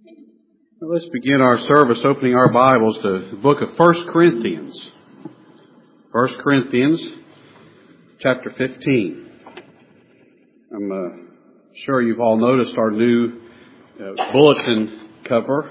Let's begin our service opening our Bibles to the book of 1 Corinthians. 1 Corinthians chapter 15. I'm sure you've all noticed our new bulletin cover.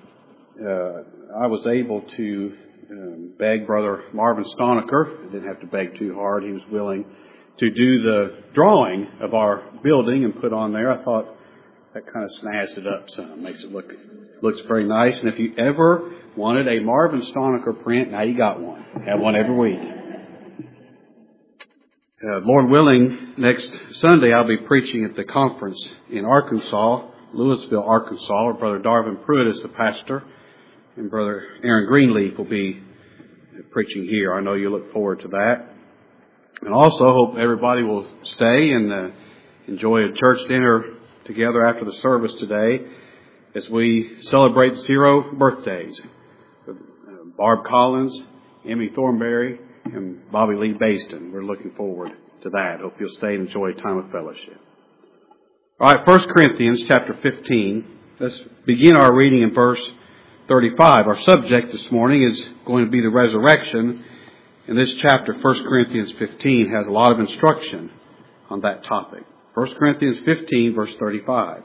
I was able to beg Brother Marvin Stonecker. I didn't have to beg too hard. He was willing to do the drawing of our building and put on there. I thought that kind of snazzed it up some. Makes it looks very nice. And if you ever wanted a Marvin Stonecker print, now you got one. Have one every week. Lord willing, next Sunday I'll be preaching at the conference in Arkansas, Louisville, Arkansas, where Brother Darvin Pruitt is the pastor, and Brother Aaron Greenleaf will be preaching here. I know you look forward to that. And also hope everybody will stay and enjoy a church dinner together after the service today as we celebrate 0 birthdays. Barb Collins, Emmy Thornberry, and Bobby Lee Baston. We're looking forward to that. Hope you'll stay and enjoy a time of fellowship. All right, 1 Corinthians chapter 15. Let's begin our reading in verse 35. Our subject this morning is going to be the resurrection. And this chapter, 1 Corinthians 15, has a lot of instruction on that topic. 1 Corinthians 15, verse 35.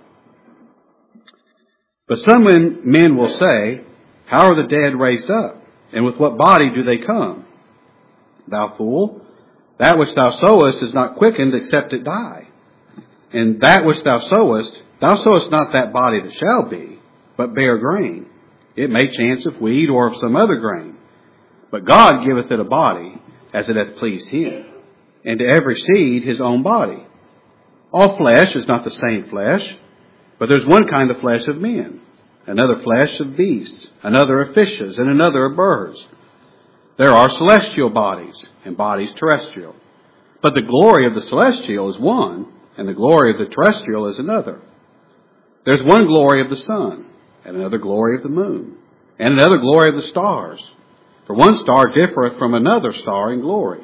But some men will say, how are the dead raised up? And with what body do they come? Thou fool, that which thou sowest is not quickened except it die. And that which thou sowest not that body that shall be, but bare grain. It may chance of wheat or of some other grain. But God giveth it a body as it hath pleased him, and to every seed his own body. All flesh is not the same flesh, but there's one kind of flesh of men, another flesh of beasts, another of fishes, and another of birds. There are celestial bodies and bodies terrestrial. But the glory of the celestial is one, and the glory of the terrestrial is another. There's one glory of the sun, and another glory of the moon, and another glory of the stars. For one star differeth from another star in glory.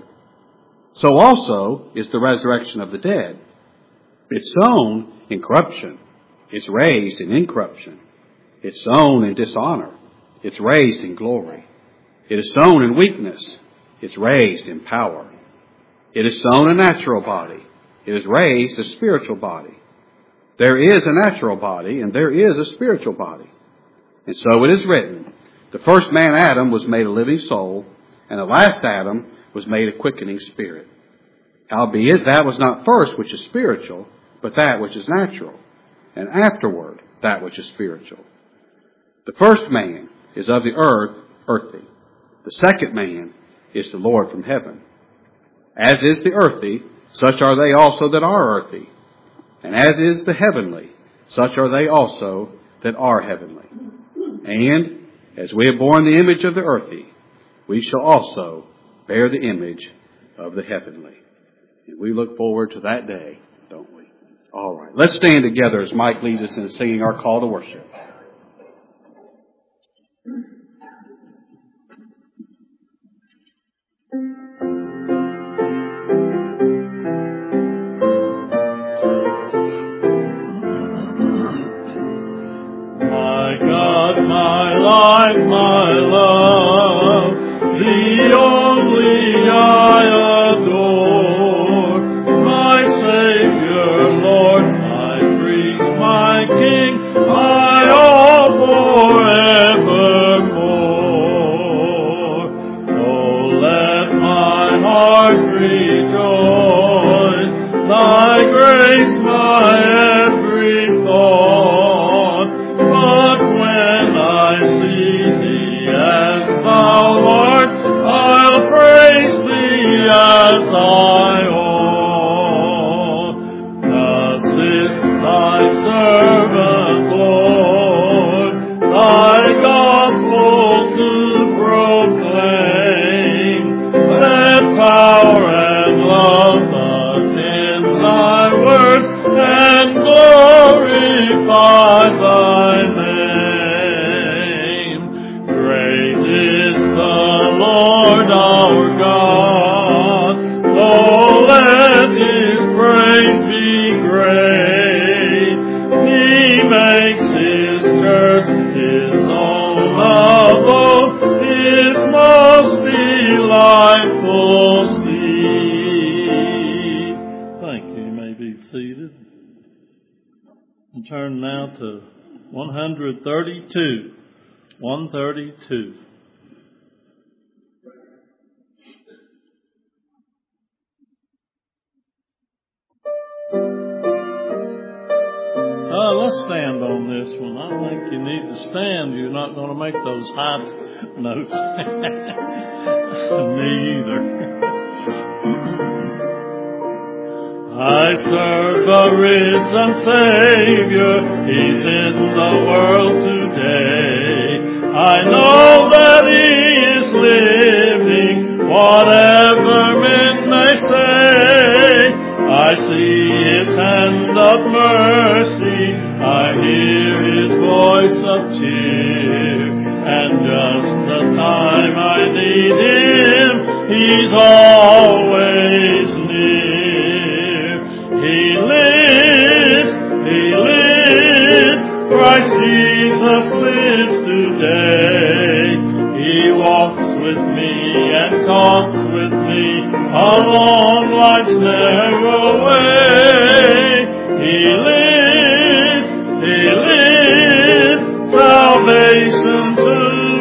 So also is the resurrection of the dead. It's sown in corruption. It's raised in incorruption. It's sown in dishonor. It's raised in glory. It is sown in weakness. It's raised in power. It is sown a natural body. It is raised a spiritual body. There is a natural body and there is a spiritual body. And so it is written, the first man Adam was made a living soul, and the last Adam was made a quickening spirit. Howbeit that was not first which is spiritual, but that which is natural, and afterward that which is spiritual. The first man is of the earth, earthy. The second man is the Lord from heaven. As is the earthy, such are they also that are earthy. And as is the heavenly, such are they also that are heavenly. And as we have borne the image of the earthy, we shall also bear the image of the heavenly. And we look forward to that day, don't we? All right. Let's stand together as Mike leads us in singing our call to worship. My God, my life, my love, the only I adore, my Savior, Lord, my priest, my King, my all forevermore. Oh, let my heart rejoice, thy grace, my every thought. But when I see thee as thou art, I'll praise thee as I ought. Thus is thy servant, Lord, thy gospel to proclaim. Let power and love attend thy word and glorify thy name. Great is the Lord our God, Lord His own abode, His most delightful steed. Thank you. You may be seated. And turn now to 132. 132. Let's stand on this one. I think you need to stand. You're not going to make those high notes. Me either. I serve a risen Savior. He's in the world today. I know that He is living, whatever men may say. I see His hand of mercy, I hear His voice of cheer, and just the time I need Him, He's always near. He lives, Christ Jesus lives today. He walks with me and talks with me along life's narrow way. He lives, salvation to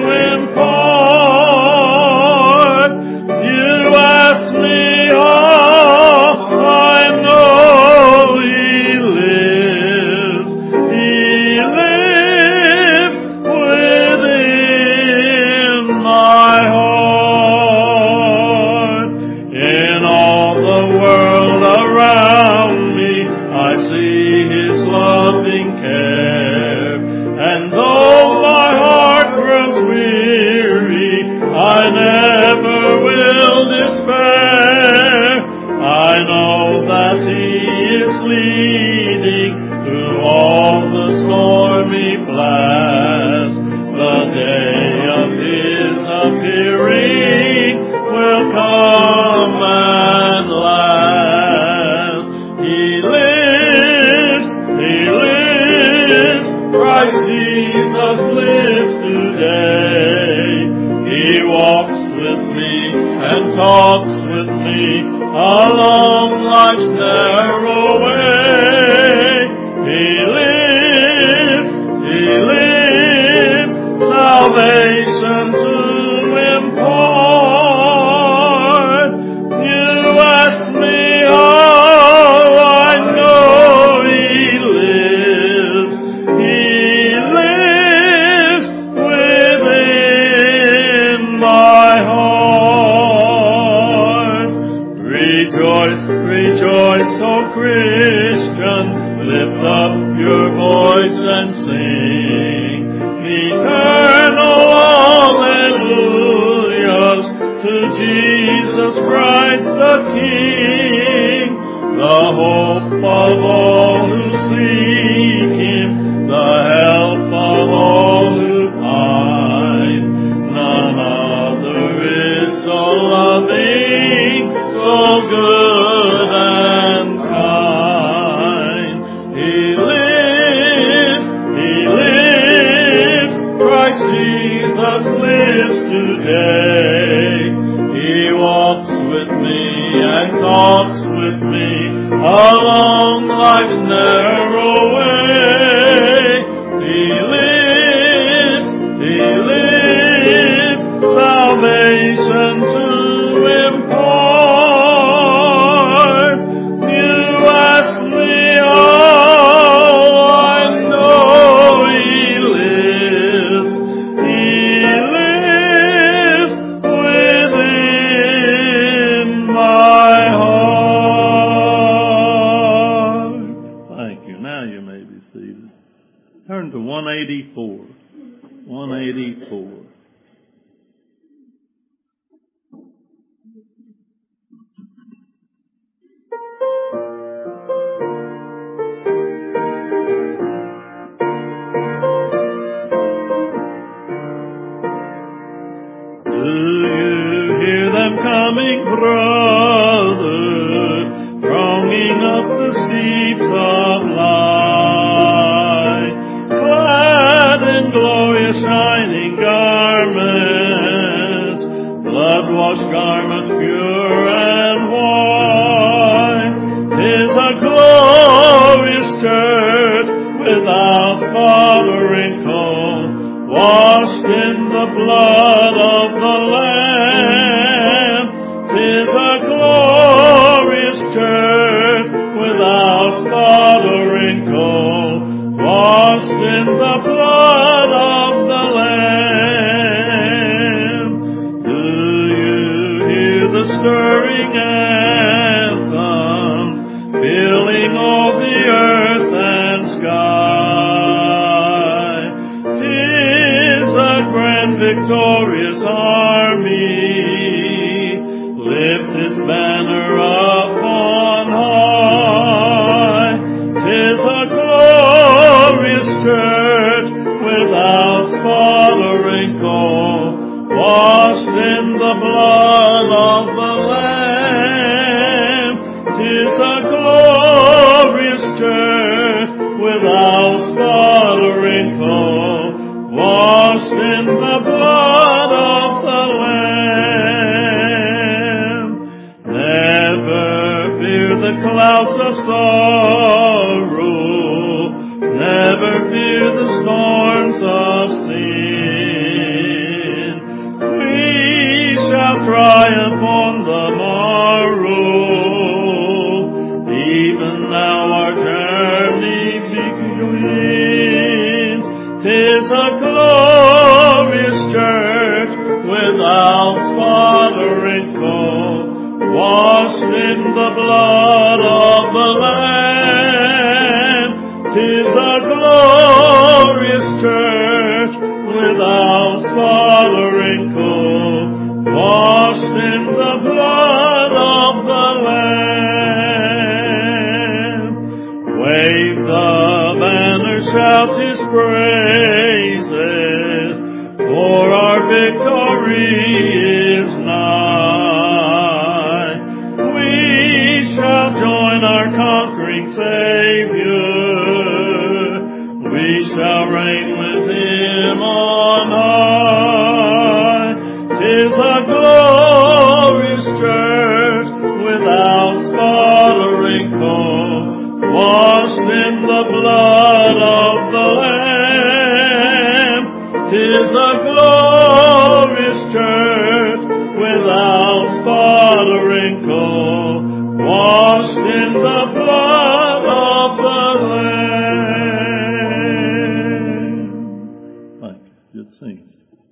impart. You ask me how I know He lives. He lives within my heart. In all the world around me, I see His loving care. And though my heart grows weary, I never will despair. I know that He is leading through all the stormy blast. The day of His appearing will come and last. He lives, Christ Jesus lives today. He walks with me and talks with me along life's narrow way. He lives, salvation to impart. You ask me how I know He lives. He lives within my heart. Rejoice, rejoice, O Christian, lift up your voice and sing eternal hallelujahs to Jesus Christ the King, the hope of all who seek Him, the help of all who find. None other is so loving, so good and kind. He lives, Christ Jesus lives today. He walks with me and talks with me along life's narrow way. He lives, salvation to impart. You ask me how I know He lives. He lives within my heart. Thank you. Now you may be seated. Turn to 184. 184. Do you hear them coming, brother, thronging up the steeps of light, clad in glory? a wrinkle, washed in the blood of the Lamb. 'Tis a glorious church without spot or wrinkle, washed in the blood of the Lamb. Do you hear the stirring anthems, filling all the earth and sky? 'Tis a grand victorious army, lift his banner up on high. 'Tis a glorious church without spot or wrinkle, washed in the blood of the Lamb. 'Tis a glorious church without spot or wrinkle, washed in the blood of the Lamb. Never fear the clouds of sorrow, never fear the storms of sin. We shall triumph on the morrow. Even now our journey begins. 'Tis a glorious church without spot or wrinkle, washed in the blood of the Lamb. 'Tis a glorious church without spot or wrinkle, washed in the blood of the Lamb. Wave the banner, shout his praises, for our victory is nigh. We shall join our conquering Savior, we shall reign with him on high. 'Tis a glorious church without spot or wrinkle, washed in the blood of the Lamb. 'Tis a glorious church without spot or wrinkle, washed in the blood of the Lamb. Thank you. Good singing.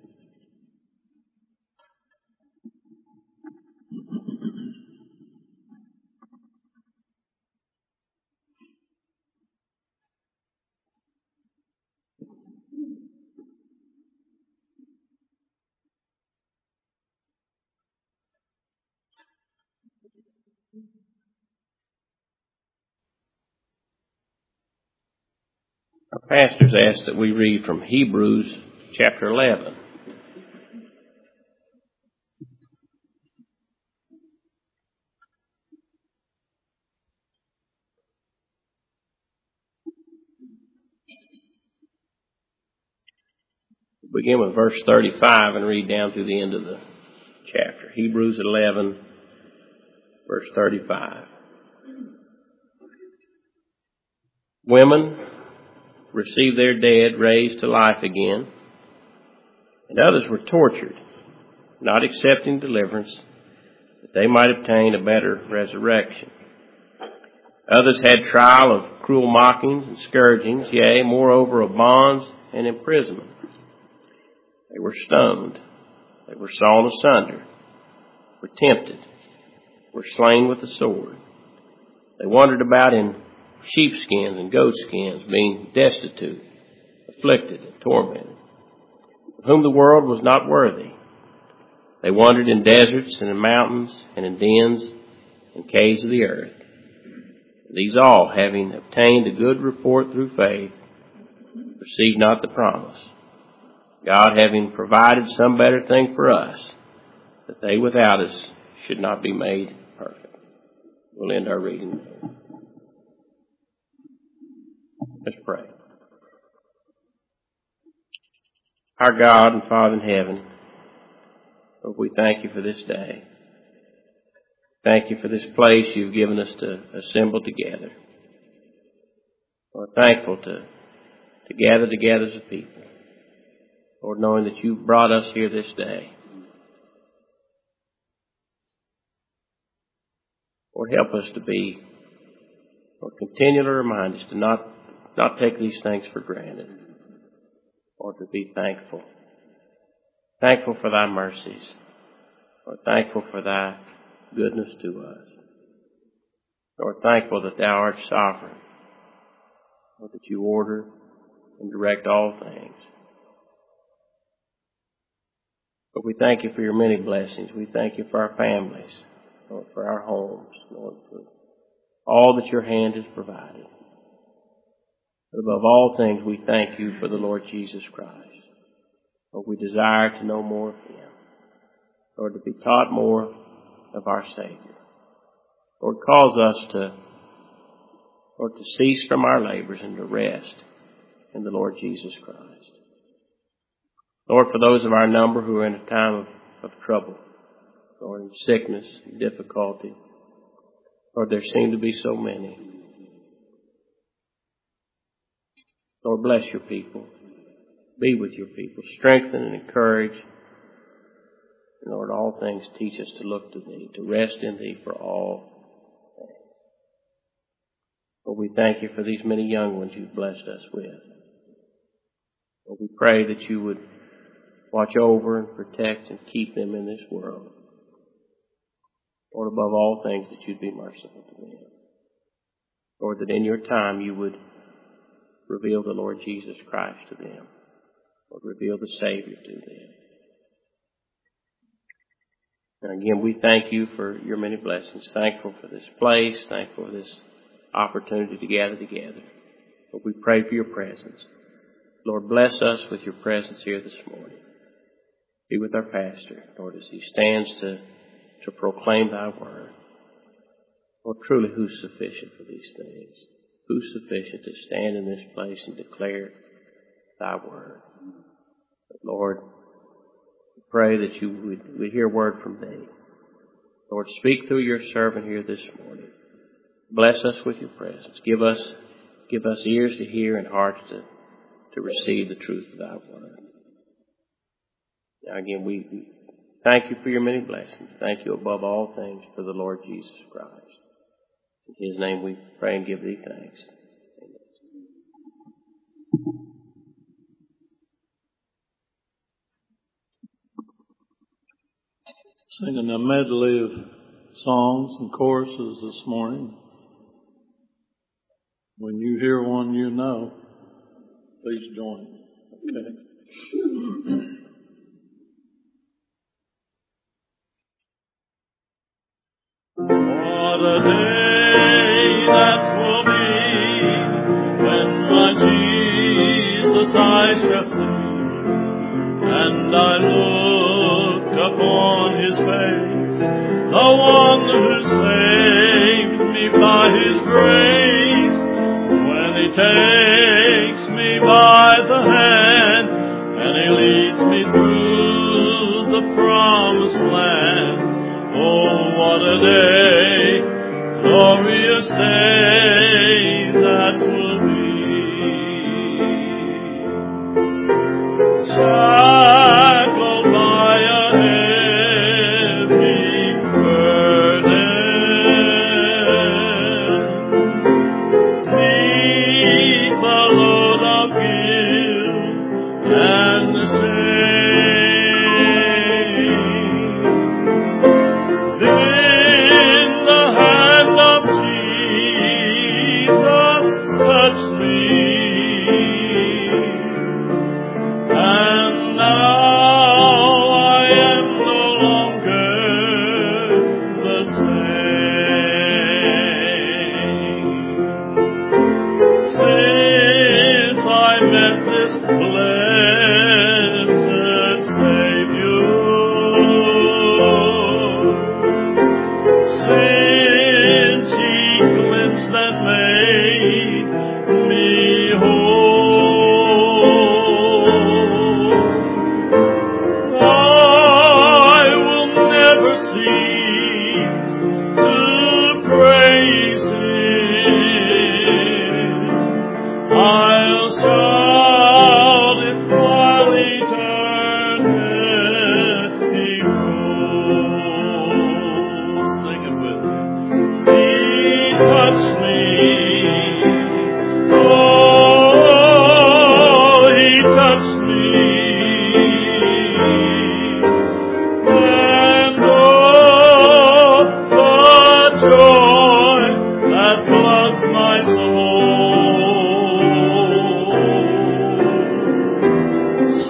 Our pastors asked that we read from Hebrews chapter 11. We'll begin with verse 35 and read down through the end of the chapter. Hebrews 11, verse 35. Women received their dead raised to life again, and others were tortured, not accepting deliverance, that they might obtain a better resurrection. Others had trial of cruel mockings and scourgings, yea, moreover of bonds and imprisonment. They were stoned, they were sawn asunder, were tempted, were slain with the sword. They wandered about in sheepskins and goatskins, being destitute, afflicted, and tormented, of whom the world was not worthy. They wandered in deserts and in mountains and in dens and caves of the earth. These all, having obtained a good report through faith, received not the promise, God having provided some better thing for us, that they without us should not be made perfect. We'll end our reading there. Let's pray. Our God and Father in heaven, Lord, we thank you for this day. Thank you for this place you've given us to assemble together. We're thankful to to gather together as a people. Lord, knowing that you've brought us here this day. Lord, help us to be, Lord, continually remind us to not take these things for granted, or to be thankful. Thankful for thy mercies, Lord, thankful for thy goodness to us. Lord, thankful that thou art sovereign, Lord, that you order and direct all things. But we thank you for your many blessings. We thank you for our families, Lord, for our homes, Lord, for all that your hand has provided. But above all things, we thank you for the Lord Jesus Christ. Lord, we desire to know more of him. Lord, to be taught more of our Savior. Lord, cause us to, Lord, to cease from our labors and to rest in the Lord Jesus Christ. Lord, for those of our number who are in a time of trouble, Lord, in sickness and difficulty, Lord, there seem to be so many. Lord, bless your people. Be with your people. Strengthen and encourage. And Lord, all things teach us to look to thee, to rest in thee for all things. Lord, we thank you for these many young ones you've blessed us with. Lord, we pray that you would watch over and protect and keep them in this world. Lord, above all things, that you'd be merciful to them. Lord, that in your time you would reveal the Lord Jesus Christ to them. Lord, reveal the Savior to them. And again, we thank you for your many blessings. Thankful for this place. Thankful for this opportunity to gather together. Lord, we pray for your presence. Lord, bless us with your presence here this morning. Be with our pastor, Lord, as he stands to proclaim thy word. Lord, truly, who's sufficient for these things? Who's sufficient to stand in this place and declare thy word? But Lord, we pray that you would hear word from thee. Lord, speak through your servant here this morning. Bless us with your presence. Give us ears to hear and hearts to receive the truth of thy word. Now again, we thank you for your many blessings. Thank you above all things for the Lord Jesus Christ. In his name we pray and give thee thanks. Singing a medley of songs and choruses this morning. When you hear one you know, please join. Okay. What a day that will be when my Jesus I shall see, and I look upon his face, the one who saved me by his grace. When he takes me by the hand and he leads me through the promised land. Oh, what a day, glorious day that will be. Shackled by a heavy burden, neath the load of guilt and the shame. In the hand of Jesus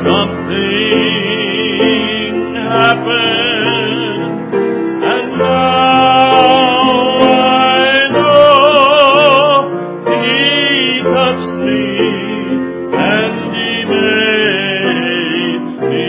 something happened, and now I know He touched me and He made me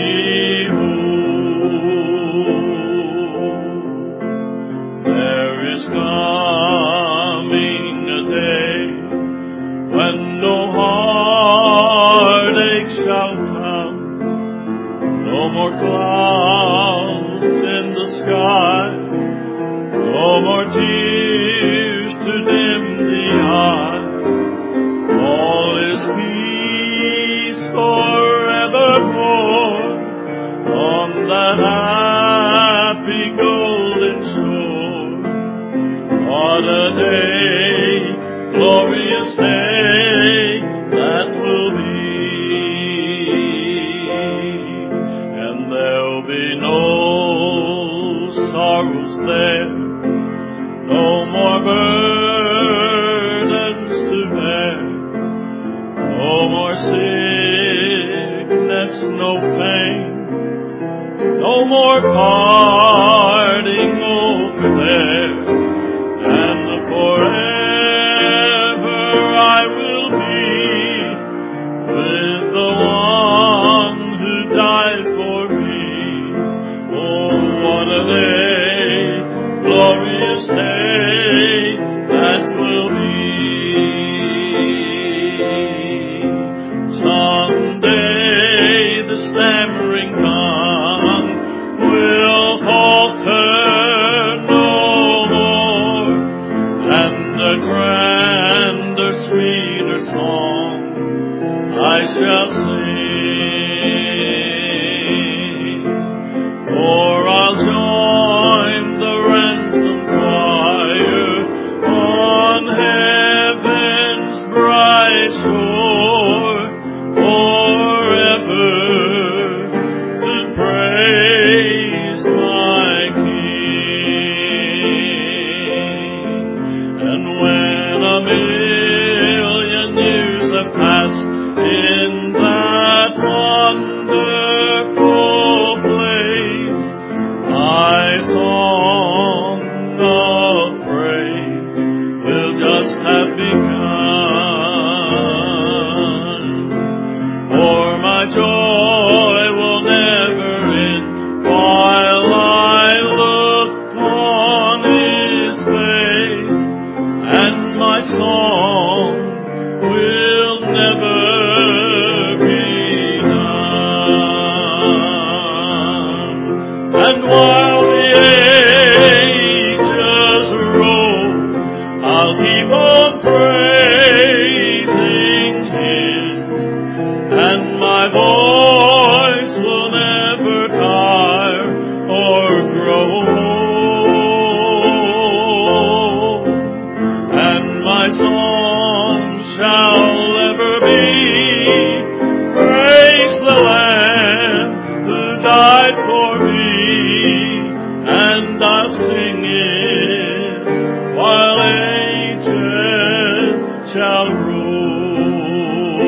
whole. There is coming a day when no heartache shall come, no more clouds in the sky, no more tears to dim the eye. All is peace forevermore on that happy golden shore. What a day, glorious day that will be. And there'll be no sorrows there, no more burdens to bear, no more sickness, no pain, no more parting over there. And forever I will be with the one who died for me. Oh, what a day, glorious day that will be. Someday the stammering tongue will falter no more, and a grander, sweeter song I shall sing. For I'll join the ransom choir on heaven's bright shore, forever to praise my King. And when a million years have passed in that wonderful place, my song of praise will just have begun. For my joy will never end while I look on His face, and my song will never be done. And while the ages roll, I'll keep on praising Him, and my voice will never tire or grow old. And my song shall ever be, praise the Lamb who died for me, and I'll sing it while ages shall roll.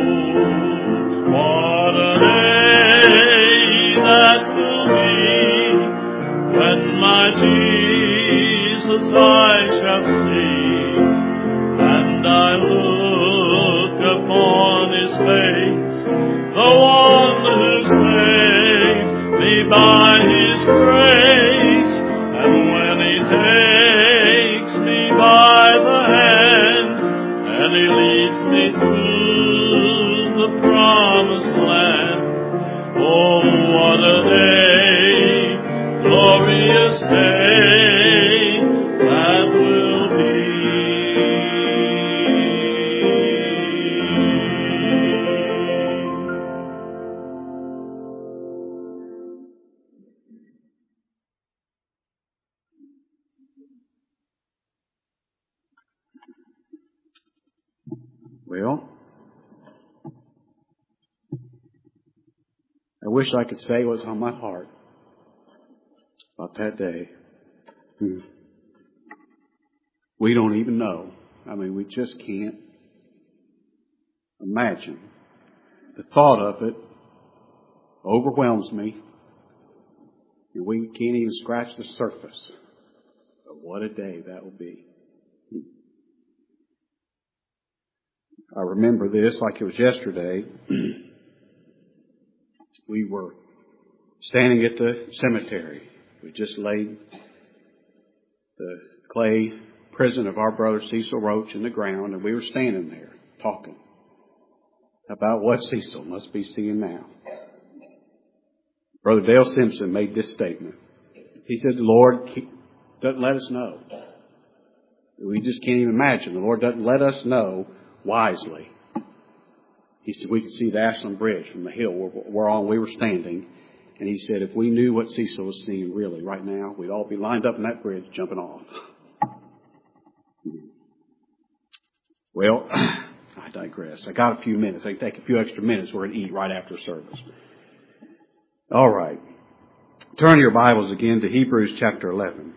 What a day that will be when my Jesus I shall see, and I look upon His face, the one who saved me by His grace. And when He takes me by the hand and He leads me through the promised land, oh, what a day, glorious day that will be. Well, I wish I could say what's on my heart about that day. We don't even know. I mean, we just can't imagine the thought of it overwhelms me. And we can't even scratch the surface of what a day that will be. I remember this like it was yesterday. We were standing at the cemetery. We just laid the clay prison of our brother Cecil Roach in the ground, and we were standing there talking about what Cecil must be seeing now. Brother Dale Simpson made this statement. He said, the Lord doesn't let us know. We just can't even imagine. The Lord doesn't let us know wisely. He said we could see the Ashland Bridge from the hill whereon we were standing. And he said if we knew what Cecil was seeing really right now, we'd all be lined up in that bridge jumping off. Well, I digress. I got a few minutes. I can take a few extra minutes. We're going to eat right after service. All right. Turn your Bibles again to Hebrews chapter 11.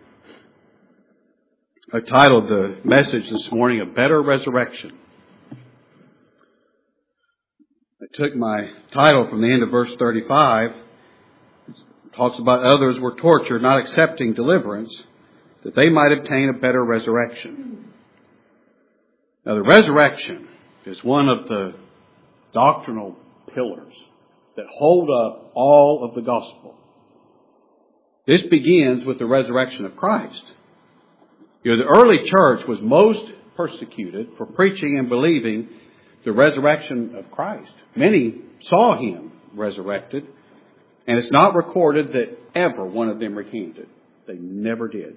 I titled the message this morning, A Better Resurrection. I took my title from the end of verse 35. It talks about others were tortured, not accepting deliverance, that they might obtain a better resurrection. Now, the resurrection is one of the doctrinal pillars that hold up all of the gospel. This begins with the resurrection of Christ. You know, the early church was most persecuted for preaching and believing the resurrection of Christ. Many saw Him resurrected, and it's not recorded that ever one of them recanted. They never did.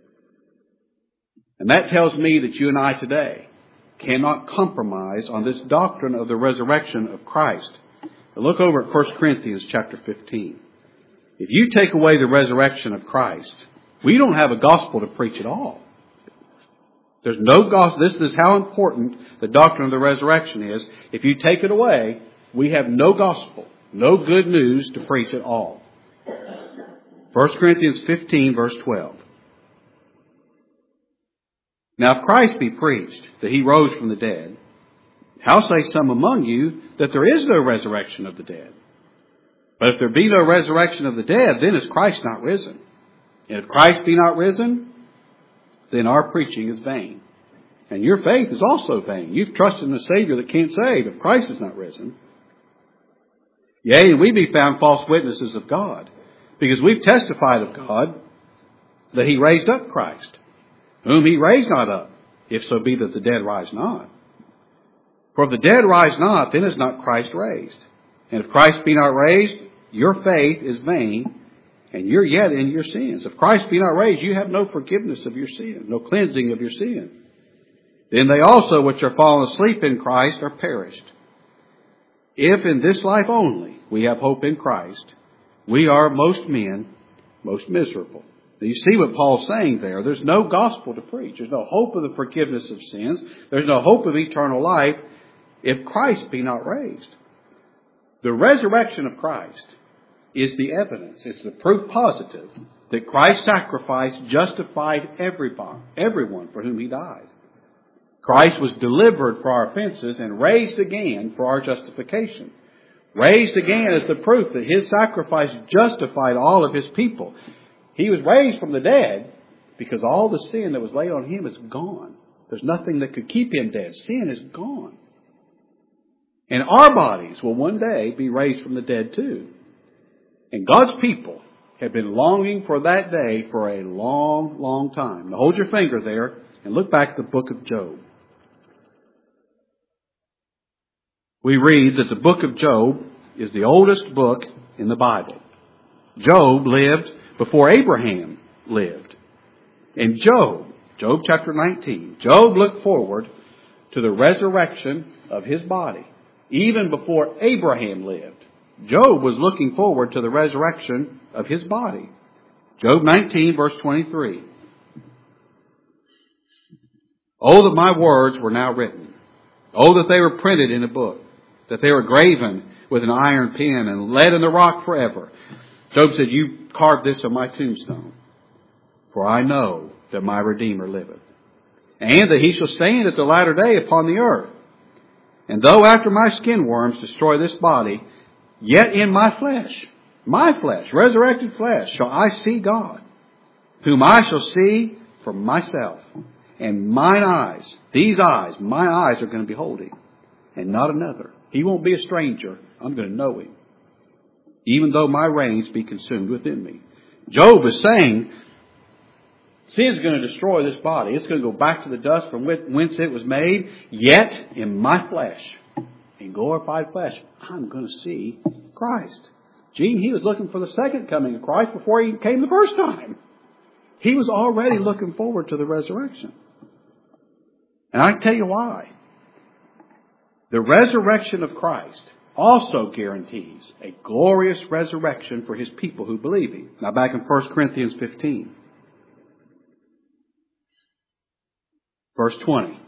And that tells me that you and I today cannot compromise on this doctrine of the resurrection of Christ. Now look over at 1 Corinthians chapter 15. If you take away the resurrection of Christ, we don't have a gospel to preach at all. There's no gospel. This is how important the doctrine of the resurrection is. If you take it away, we have no gospel, no good news to preach at all. 1 Corinthians 15 verse 12. Now if Christ be preached that He rose from the dead, how say some among you that there is no resurrection of the dead? But if there be no resurrection of the dead, then is Christ not risen? And if Christ be not risen, then our preaching is vain. And your faith is also vain. You've trusted in a Savior that can't save if Christ is not risen. Yea, and we be found false witnesses of God, because we've testified of God that He raised up Christ, whom He raised not up, if so be that the dead rise not. For if the dead rise not, then is not Christ raised. And if Christ be not raised, your faith is vain, and you're yet in your sins. If Christ be not raised, you have no forgiveness of your sin, no cleansing of your sin. Then they also which are fallen asleep in Christ are perished. If in this life only we have hope in Christ, we are most men most miserable. Now you see what Paul's saying there. There's no gospel to preach. There's no hope of the forgiveness of sins. There's no hope of eternal life if Christ be not raised. The resurrection of Christ is the evidence. It's the proof positive that Christ's sacrifice justified everyone for whom He died. Christ was delivered for our offenses and raised again for our justification. Raised again is the proof that His sacrifice justified all of His people. He was raised from the dead because all the sin that was laid on Him is gone. There's nothing that could keep Him dead. Sin is gone. And our bodies will one day be raised from the dead too. And God's people have been longing for that day for a long, long time. Now hold your finger there and look back at the book of Job. We read that the book of Job is the oldest book in the Bible. Job lived before Abraham lived. And Job chapter 19, Job looked forward to the resurrection of his body. Even before Abraham lived, Job was looking forward to the resurrection of his body. Job 19 verse 23. Oh, that my words were now written. Oh, that they were printed in a book, that they were graven with an iron pen and lead in the rock forever. Job said, you carved this on my tombstone, for I know that my Redeemer liveth, and that He shall stand at the latter day upon the earth. And though after my skin worms destroy this body, Yet in my flesh, resurrected flesh, shall I see God, whom I shall see for myself. And mine eyes, my eyes are going to behold Him, and not another. He won't be a stranger. I'm going to know Him, even though my reins be consumed within me. Job is saying, sin's going to destroy this body. It's going to go back to the dust from whence it was made. Yet, in my flesh, in glorified flesh, I'm going to see Christ. Gene, he was looking for the second coming of Christ before He came the first time. He was already looking forward to the resurrection. And I can tell you why. The resurrection of Christ also guarantees a glorious resurrection for His people who believe Him. Now back in 1 Corinthians 15. Verse 20.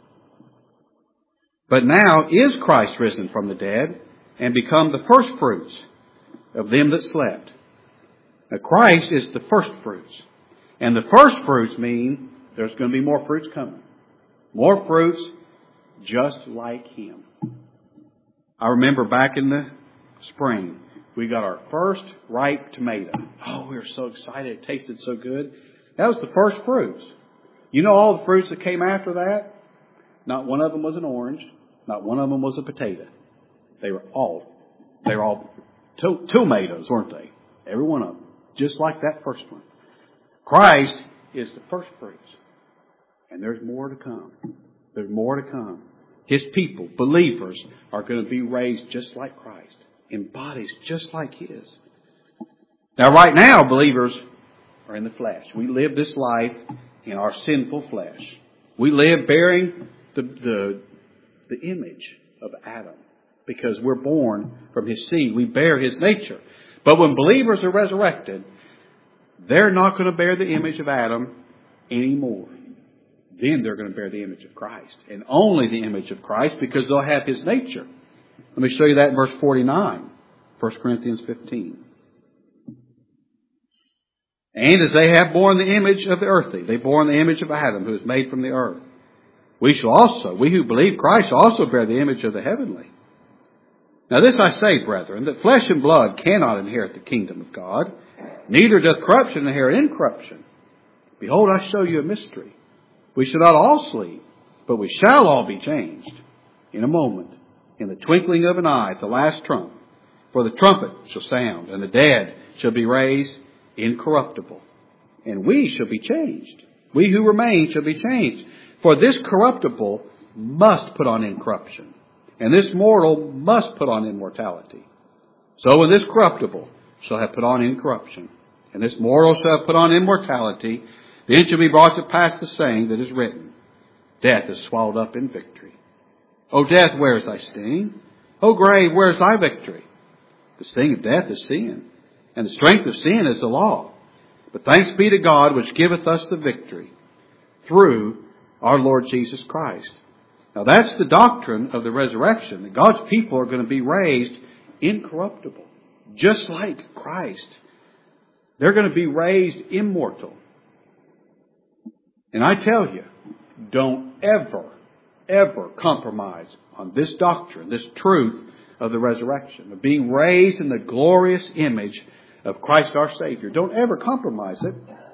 But now is Christ risen from the dead and become the firstfruits of them that slept. Now Christ is the firstfruits. And the firstfruits mean there's going to be more fruits coming. More fruits just like Him. I remember back in the spring, we got our first ripe tomato. Oh, we were so excited. It tasted so good. That was the first fruits. You know all the fruits that came after that? Not one of them was an orange. Not one of them was a potato. They were all tomatoes, weren't they? Every one of them. Just like that first one. Christ is the first fruits. And there's more to come. There's more to come. His people, believers, are going to be raised just like Christ. In bodies just like His. Now right now, believers are in the flesh. We live this life in our sinful flesh. We live bearing the image of Adam. Because we're born from his seed. We bear his nature. But when believers are resurrected, they're not going to bear the image of Adam anymore. Then they're going to bear the image of Christ. And only the image of Christ, because they'll have his nature. Let me show you that in verse 49. 1 Corinthians 15. And as they have borne the image of the earthly, they borne the image of Adam, who is made from the earth. We who believe Christ, also bear the image of the heavenly. Now this I say, brethren, that flesh and blood cannot inherit the kingdom of God, neither doth corruption inherit incorruption. Behold, I show you a mystery. We shall not all sleep, but we shall all be changed in a moment, in the twinkling of an eye, at the last trump. For the trumpet shall sound, and the dead shall be raised incorruptible, and we shall be changed. We who remain shall be changed. For this corruptible must put on incorruption, and this mortal must put on immortality. So when this corruptible shall have put on incorruption, and this mortal shall have put on immortality, then shall be brought to pass the saying that is written, Death is swallowed up in victory. O death, where is thy sting? O grave, where is thy victory? The sting of death is sin, and the strength of sin is the law. But thanks be to God, which giveth us the victory through our Lord Jesus Christ. Now that's the doctrine of the resurrection, that God's people are going to be raised incorruptible, just like Christ. They're going to be raised immortal. And I tell you, don't ever compromise on this doctrine, this truth of the resurrection, of being raised in the glorious image of Christ our Savior. Don't ever compromise it.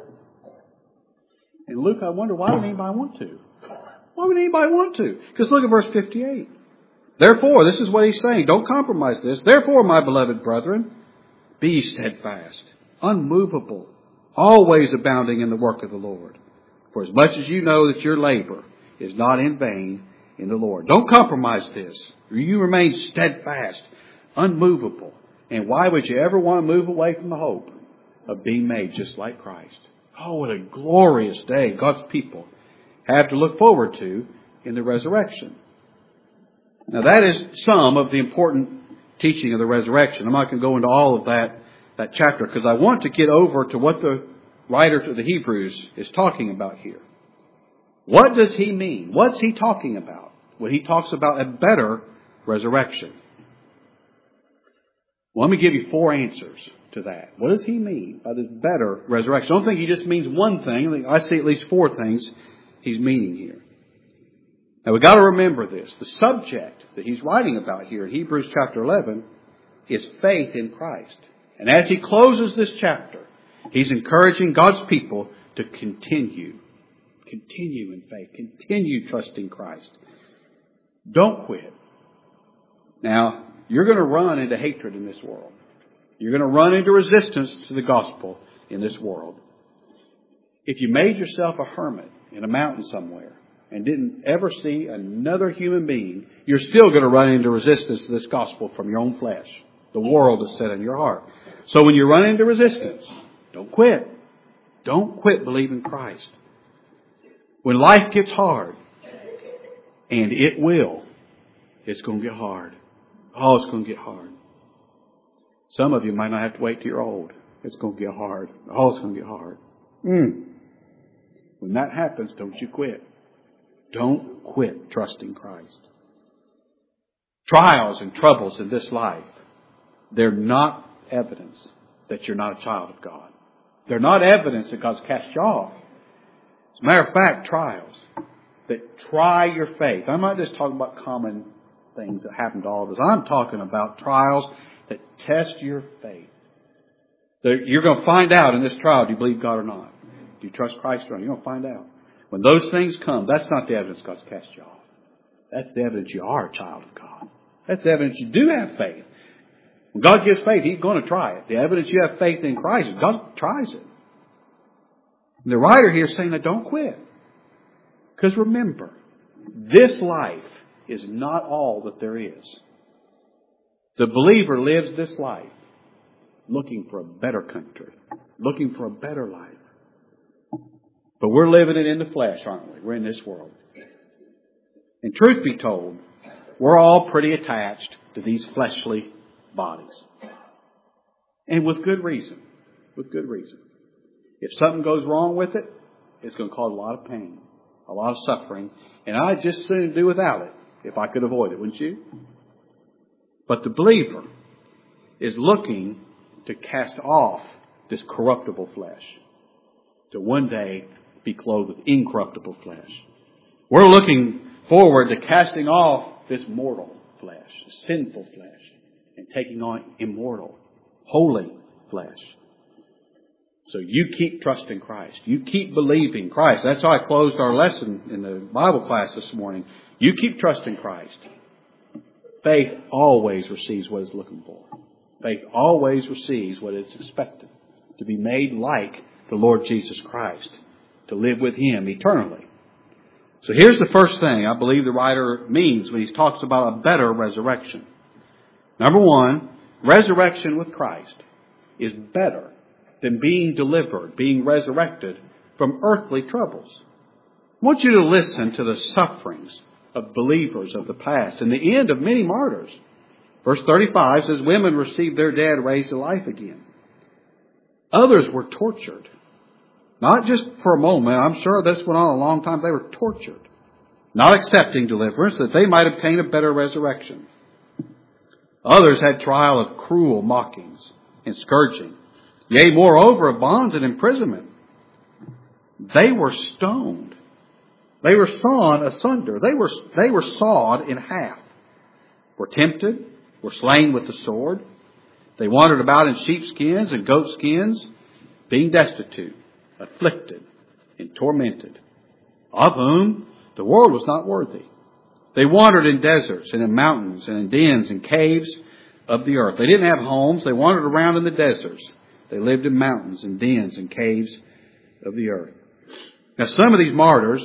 And Luke, I wonder, why would anybody want to? Why would anybody want to? Because look at verse 58. Therefore, this is what he's saying. Don't compromise this. Therefore, my beloved brethren, be steadfast, unmovable, always abounding in the work of the Lord. For as much as you know that your labor is not in vain in the Lord. Don't compromise this. You remain steadfast, unmovable. And why would you ever want to move away from the hope of being made just like Christ? Oh, what a glorious day God's people have to look forward to in the resurrection. Now that is some of the important teaching of the resurrection. I'm not going to go into all of that chapter because I want to get over to what the writer to the Hebrews is talking about here. What does he mean? What's he talking about when he talks about a better resurrection? Well, let me give you 4 answers to that. What does he mean by this better resurrection? I don't think he just means one thing. I see at least 4 things he's meaning here. Now we've got to remember this. The subject that he's writing about here in Hebrews chapter 11 is faith in Christ. And as he closes this chapter, he's encouraging God's people to continue. Continue in faith. Continue trusting Christ. Don't quit. Now, you're going to run into hatred in this world. You're going to run into resistance to the gospel in this world. If you made yourself a hermit in a mountain somewhere and didn't ever see another human being, you're still going to run into resistance to this gospel from your own flesh. The world is set in your heart. So when you run into resistance, don't quit. Don't quit believing Christ. When life gets hard, and it will, it's going to get hard. Oh, it's going to get hard. Some of you might not have to wait till you're old. It's going to get hard. Oh, it's going to get hard. When that happens, don't you quit. Don't quit trusting Christ. Trials and troubles in this life, they're not evidence that you're not a child of God. They're not evidence that God's cast you off. As a matter of fact, trials that try your faith. I'm not just talking about common things that happen to all of us. I'm talking about trials that test your faith. You're going to find out in this trial, do you believe God or not? Do you trust Christ or not? You're going to find out. When those things come, that's not the evidence God's cast you off. That's the evidence you are a child of God. That's the evidence you do have faith. When God gives faith, He's going to try it. The evidence you have faith in Christ, God tries it. And the writer here is saying that don't quit. Because remember, this life is not all that there is. The believer lives this life looking for a better country, looking for a better life. But we're living it in the flesh, aren't we? We're in this world. And truth be told, we're all pretty attached to these fleshly bodies. And with good reason. With good reason. If something goes wrong with it, it's going to cause a lot of pain, a lot of suffering. And I'd just soon do without it if I could avoid it, wouldn't you? But the believer is looking to cast off this corruptible flesh, to one day be clothed with incorruptible flesh. We're looking forward to casting off this mortal flesh, sinful flesh, and taking on immortal, holy flesh. So you keep trusting Christ. You keep believing Christ. That's how I closed our lesson in the Bible class this morning. You keep trusting Christ. Faith always receives what it's looking for. Faith always receives what it's expected. To be made like the Lord Jesus Christ. To live with Him eternally. So here's the first thing I believe the writer means when he talks about a better resurrection. Number one, resurrection with Christ is better than being delivered, being resurrected from earthly troubles. I want you to listen to the sufferings of believers of the past and the end of many martyrs. Verse 35 says, women received their dead raised to life again. Others were tortured. Not just for a moment. I'm sure this went on a long time. They were tortured. Not accepting deliverance that they might obtain a better resurrection. Others had trial of cruel mockings and scourging. Yea, moreover, of bonds and imprisonment. They were stoned. They were sawn asunder. They were sawed in half. Were tempted. Were slain with the sword. They wandered about in sheepskins and goatskins, being destitute, afflicted, and tormented, of whom the world was not worthy. They wandered in deserts and in mountains and in dens and caves of the earth. They didn't have homes. They wandered around in the deserts. They lived in mountains and dens and caves of the earth. Now, some of these martyrs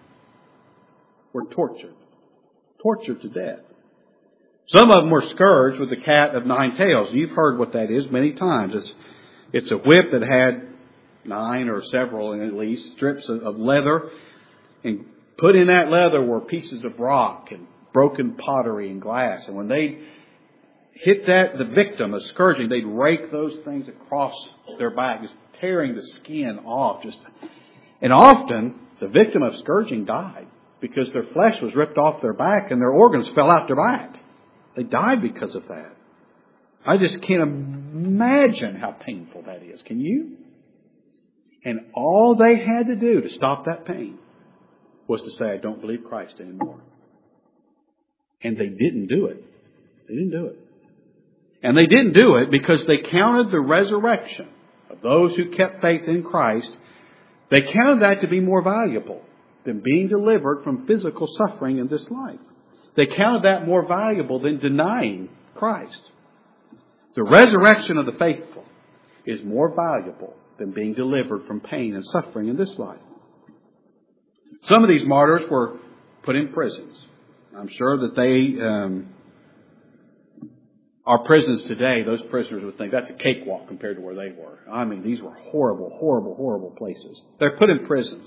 were tortured to death. Some of them were scourged with the cat of nine tails. You've heard what that is many times. It's a whip that had 9 or several, at least, strips of leather. And put in that leather were pieces of rock and broken pottery and glass. And when they hit the victim of scourging, they'd rake those things across their back, just tearing the skin off. And often, the victim of scourging died because their flesh was ripped off their back and their organs fell out their back. They died because of that. I just can't imagine how painful that is. Can you? And all they had to do to stop that pain was to say, I don't believe Christ anymore. And they didn't do it. They didn't do it. And they didn't do it because they counted the resurrection of those who kept faith in Christ. They counted that to be more valuable than being delivered from physical suffering in this life. They counted that more valuable than denying Christ. The resurrection of the faithful is more valuable than being delivered from pain and suffering in this life. Some of these martyrs were put in prisons. I'm sure that our prisons today, those prisoners would think that's a cakewalk compared to where they were. I mean, these were horrible, horrible, horrible places. They're put in prisons.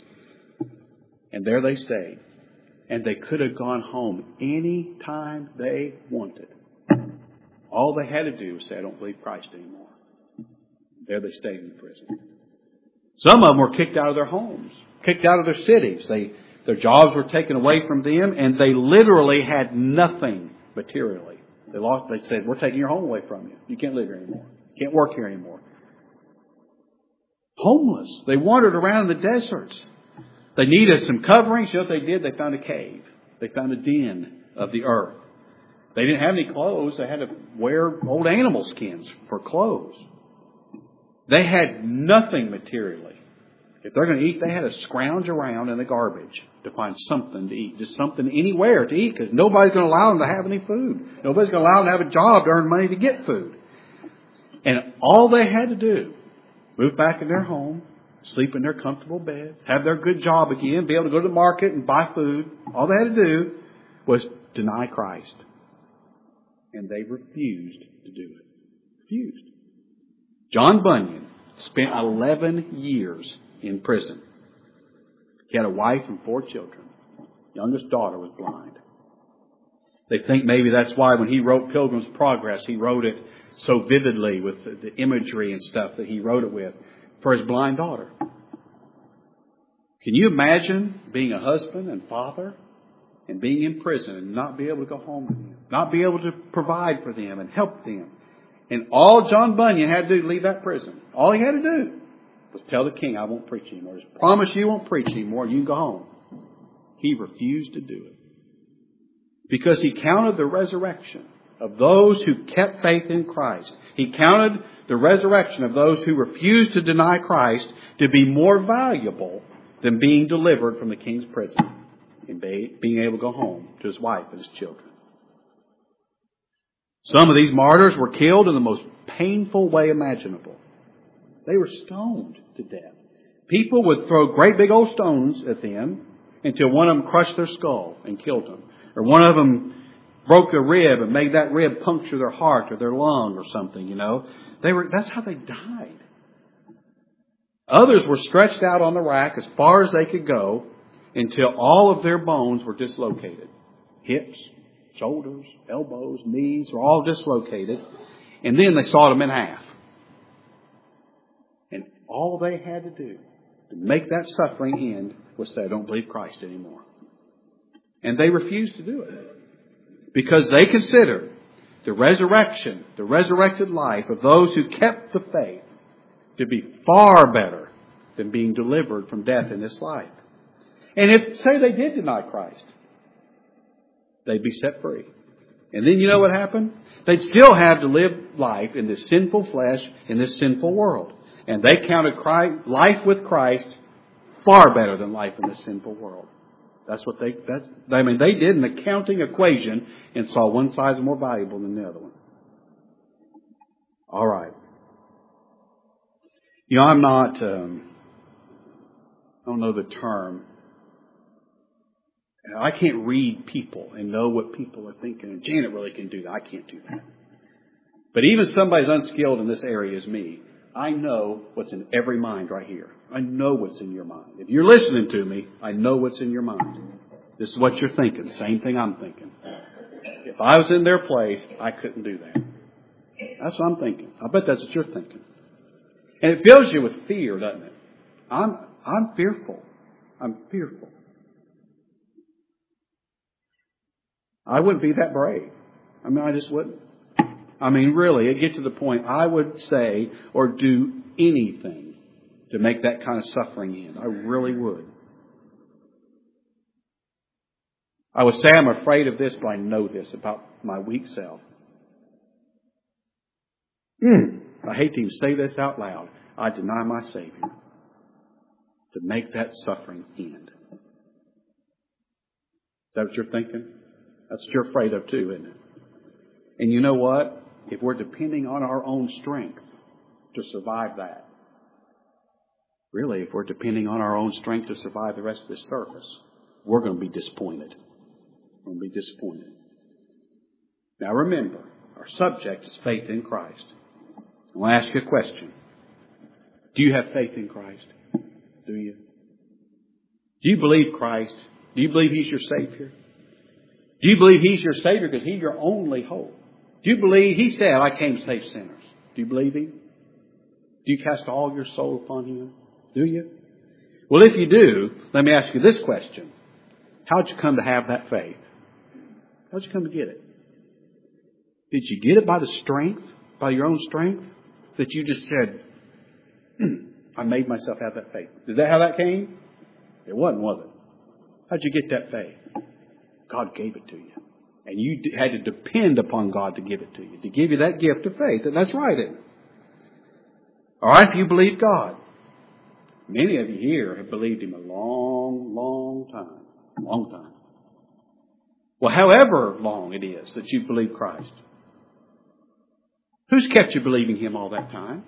And there they stayed. And they could have gone home any time they wanted. All they had to do was say, I don't believe Christ anymore. There they stayed in prison. Some of them were kicked out of their homes, kicked out of their cities. Their jobs were taken away from them, and they literally had nothing materially. They said, we're taking your home away from you. You can't live here anymore. You can't work here anymore. Homeless. They wandered around in the deserts. They needed some coverings. You know what they did? They found a cave. They found a den of the earth. They didn't have any clothes. They had to wear old animal skins for clothes. They had nothing materially. If they're going to eat, they had to scrounge around in the garbage to find something to eat. Just something anywhere to eat, because nobody's going to allow them to have any food. Nobody's going to allow them to have a job to earn money to get food. And all they had to do, move back in their home, sleep in their comfortable beds, have their good job again, be able to go to the market and buy food. All they had to do was deny Christ. And they refused to do it. Refused. John Bunyan spent 11 years in prison. He had a wife and 4 children. Youngest daughter was blind. They think maybe that's why when he wrote Pilgrim's Progress, he wrote it so vividly with the imagery and stuff that he wrote it with for his blind daughter. Can you imagine being a husband and father and being in prison and not be able to go home to them, not be able to provide for them and help them? And all John Bunyan had to do to leave that prison, all he had to do was tell the king, I won't preach anymore. Just promise you won't preach anymore. You can go home. He refused to do it. Because he counted the resurrection of those who kept faith in Christ. He counted the resurrection of those who refused to deny Christ to be more valuable than being delivered from the king's prison and being able to go home to his wife and his children. Some of these martyrs were killed in the most painful way imaginable. They were stoned to death. People would throw great big old stones at them until one of them crushed their skull and killed them. Or one of them broke a rib and made that rib puncture their heart or their lung or something, you know. That's how they died. Others were stretched out on the rack as far as they could go until all of their bones were dislocated. Hips, shoulders, elbows, knees were all dislocated. And then they sawed them in half. And all they had to do to make that suffering end was say, I don't believe Christ anymore. And they refused to do it. Because they considered the resurrection, the resurrected life of those who kept the faith to be far better than being delivered from death in this life. And if, say, they did deny Christ, they'd be set free. And then you know what happened? They'd still have to live life in this sinful flesh, in this sinful world. And they counted life with Christ far better than life in this sinful world. They did an accounting equation and saw one side as more valuable than the other one. All right. You know, I'm not, I don't know the term. I can't read people and know what people are thinking. And Janet really can do that. I can't do that. But even somebody as unskilled in this area as me, I know what's in every mind right here. I know what's in your mind. If you're listening to me, I know what's in your mind. This is what you're thinking. Same thing I'm thinking. If I was in their place, I couldn't do that. That's what I'm thinking. I bet that's what you're thinking. And it fills you with fear, doesn't it? I'm fearful. I'm fearful. I wouldn't be that brave. I just wouldn't. Really, it gets to the point I would say or do anything to make that kind of suffering end. I really would. I would say I'm afraid of this, but I know this about my weak self. I hate to even say this out loud. I deny my Savior to make that suffering end. Is that what you're thinking? That's what you're afraid of too, isn't it? And you know what? If we're depending on our own strength to survive that, really, if we're depending on our own strength to survive the rest of this service, we're going to be disappointed. We're going to be disappointed. Now remember, our subject is faith in Christ. I want to ask you a question. Do you have faith in Christ? Do you? Do you believe Christ? Do you believe He's your Savior? Do you believe He's your Savior because He's your only hope? Do you believe He said, I came to save sinners? Do you believe Him? Do you cast all your soul upon Him? Do you? Well, if you do, let me ask you this question. How'd you come to have that faith? How'd you come to get it? Did you get it by the strength, by your own strength? That you just said, I made myself have that faith. Is that how that came? It wasn't, was it? How'd you get that faith? God gave it to you. And you had to depend upon God to give it to you, to give you that gift of faith. And that's right, isn't it? All right, if you believe God. Many of you here have believed Him a long, long time. Long time. Well, however long it is that you've believed Christ. Who's kept you believing Him all that time?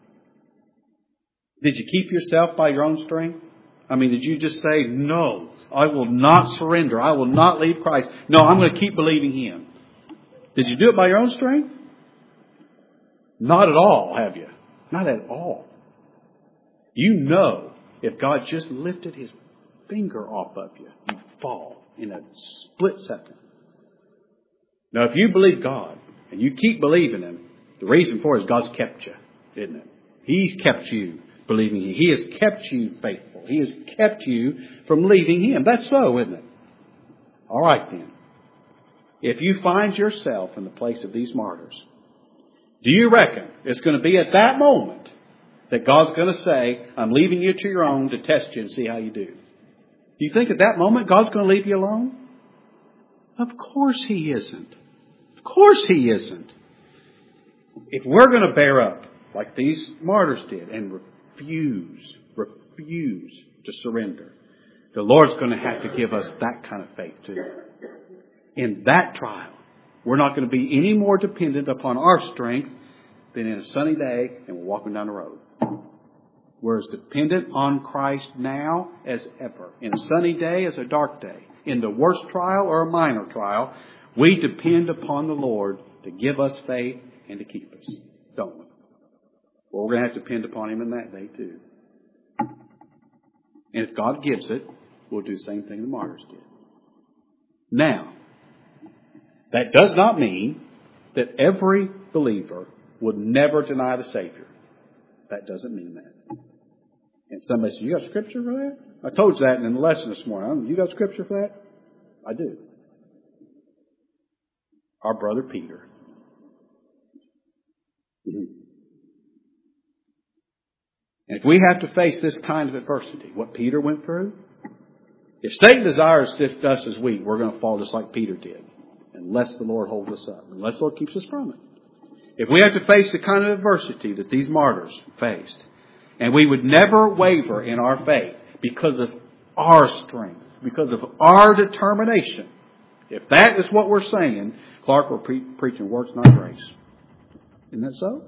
Did you keep yourself by your own strength? I mean, did you just say, no, I will not surrender. I will not leave Christ. No, I'm going to keep believing Him. Did you do it by your own strength? Not at all, have you? Not at all. You know, if God just lifted His finger off of you, you'd fall in a split second. Now, if you believe God and you keep believing Him, the reason for it is God's kept you, isn't it? He's kept you believing Him. He has kept you faithful. He has kept you from leaving Him. That's so, isn't it? All right, then. If you find yourself in the place of these martyrs, do you reckon it's going to be at that moment that God's going to say, I'm leaving you to your own to test you and see how you do? Do you think at that moment God's going to leave you alone? Of course He isn't. Of course He isn't. If we're going to bear up like these martyrs did and refuse to surrender, the Lord's going to have to give us that kind of faith too. In that trial, we're not going to be any more dependent upon our strength than in a sunny day and we're walking down the road. We're as dependent on Christ now as ever. In a sunny day as a dark day. In the worst trial or a minor trial, we depend upon the Lord to give us faith and to keep us. Don't we? Well, we're going to have to depend upon Him in that day too. And if God gives it, we'll do the same thing the martyrs did. Now, that does not mean that every believer would never deny the Savior. That doesn't mean that. And somebody says, you got scripture for that? I told you that in the lesson this morning. You got scripture for that? I do. Our brother Peter. And if we have to face this kind of adversity, what Peter went through, if Satan desires to sift us as wheat, we're going to fall just like Peter did. Unless the Lord holds us up. Unless the Lord keeps us from it. If we have to face the kind of adversity that these martyrs faced, and we would never waver in our faith because of our strength, because of our determination, if that is what we're saying, Clark, we're preaching works, not grace. Isn't that so?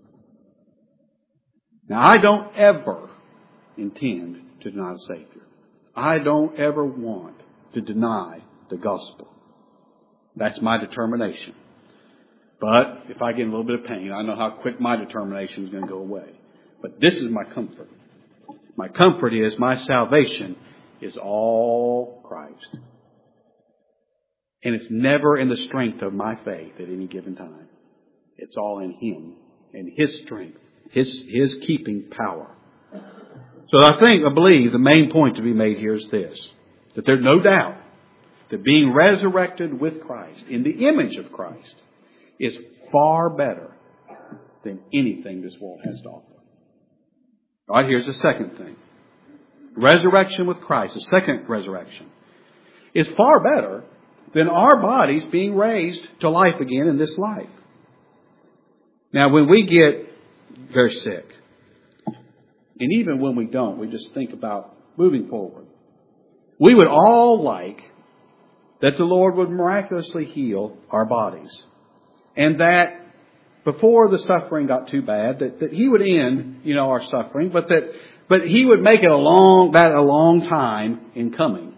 Now, I don't ever intend to deny the Savior. I don't ever want to deny the gospel. That's my determination. But if I get in a little bit of pain, I know how quick my determination is going to go away. But this is my comfort. My comfort is my salvation is all Christ. And it's never in the strength of my faith at any given time. It's all in Him and His strength, His keeping power. So I believe the main point to be made here is this, that there's no doubt that being resurrected with Christ, in the image of Christ, is far better than anything this world has to offer. All right, here's the second thing. Resurrection with Christ, the second resurrection, is far better than our bodies being raised to life again in this life. Now, when we get very sick, and even when we don't, we just think about moving forward. We would all like that the Lord would miraculously heal our bodies. And that before the suffering got too bad, that He would end, our suffering, but He would make it a long time in coming.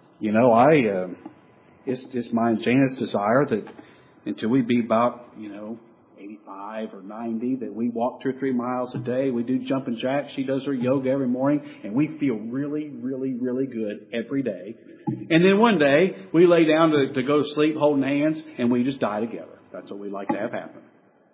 It's my and Jana's desire that until we be about, 85 or 90, that we walk 2 or 3 miles a day. We do jumping jacks. She does her yoga every morning, and we feel really, really, really good every day. And then one day, we lay down to go to sleep holding hands, and we just die together. That's what we like to have happen.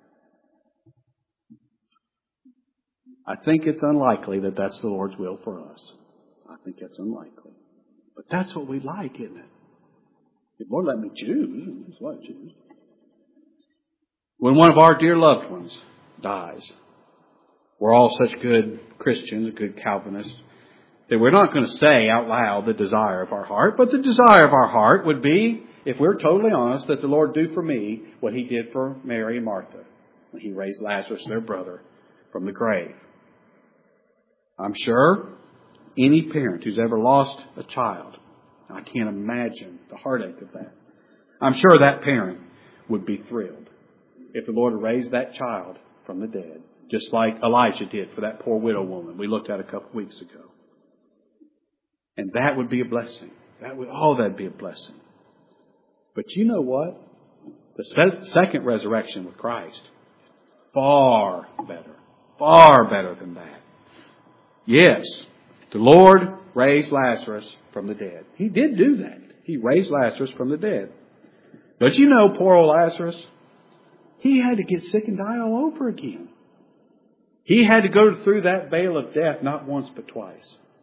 I think it's unlikely that that's the Lord's will for us. I think that's unlikely. But that's what we like, isn't it? If the Lord let me choose, that's what I choose. When one of our dear loved ones dies, we're all such good Christians, good Calvinists, that we're not going to say out loud the desire of our heart, but the desire of our heart would be, if we're totally honest, that the Lord do for me what He did for Mary and Martha when He raised Lazarus, their brother, from the grave. I'm sure any parent who's ever lost a child, I can't imagine the heartache of that. I'm sure that parent would be thrilled if the Lord raised that child from the dead, just like Elijah did for that poor widow woman we looked at a couple of weeks ago. And that would be a blessing. That'd be a blessing. But you know what? The second resurrection with Christ, far better than that. Yes, the Lord raised Lazarus from the dead. He did do that. He raised Lazarus from the dead. But you know, poor old Lazarus, he had to get sick and die all over again. He had to go through that vale of death not once but twice.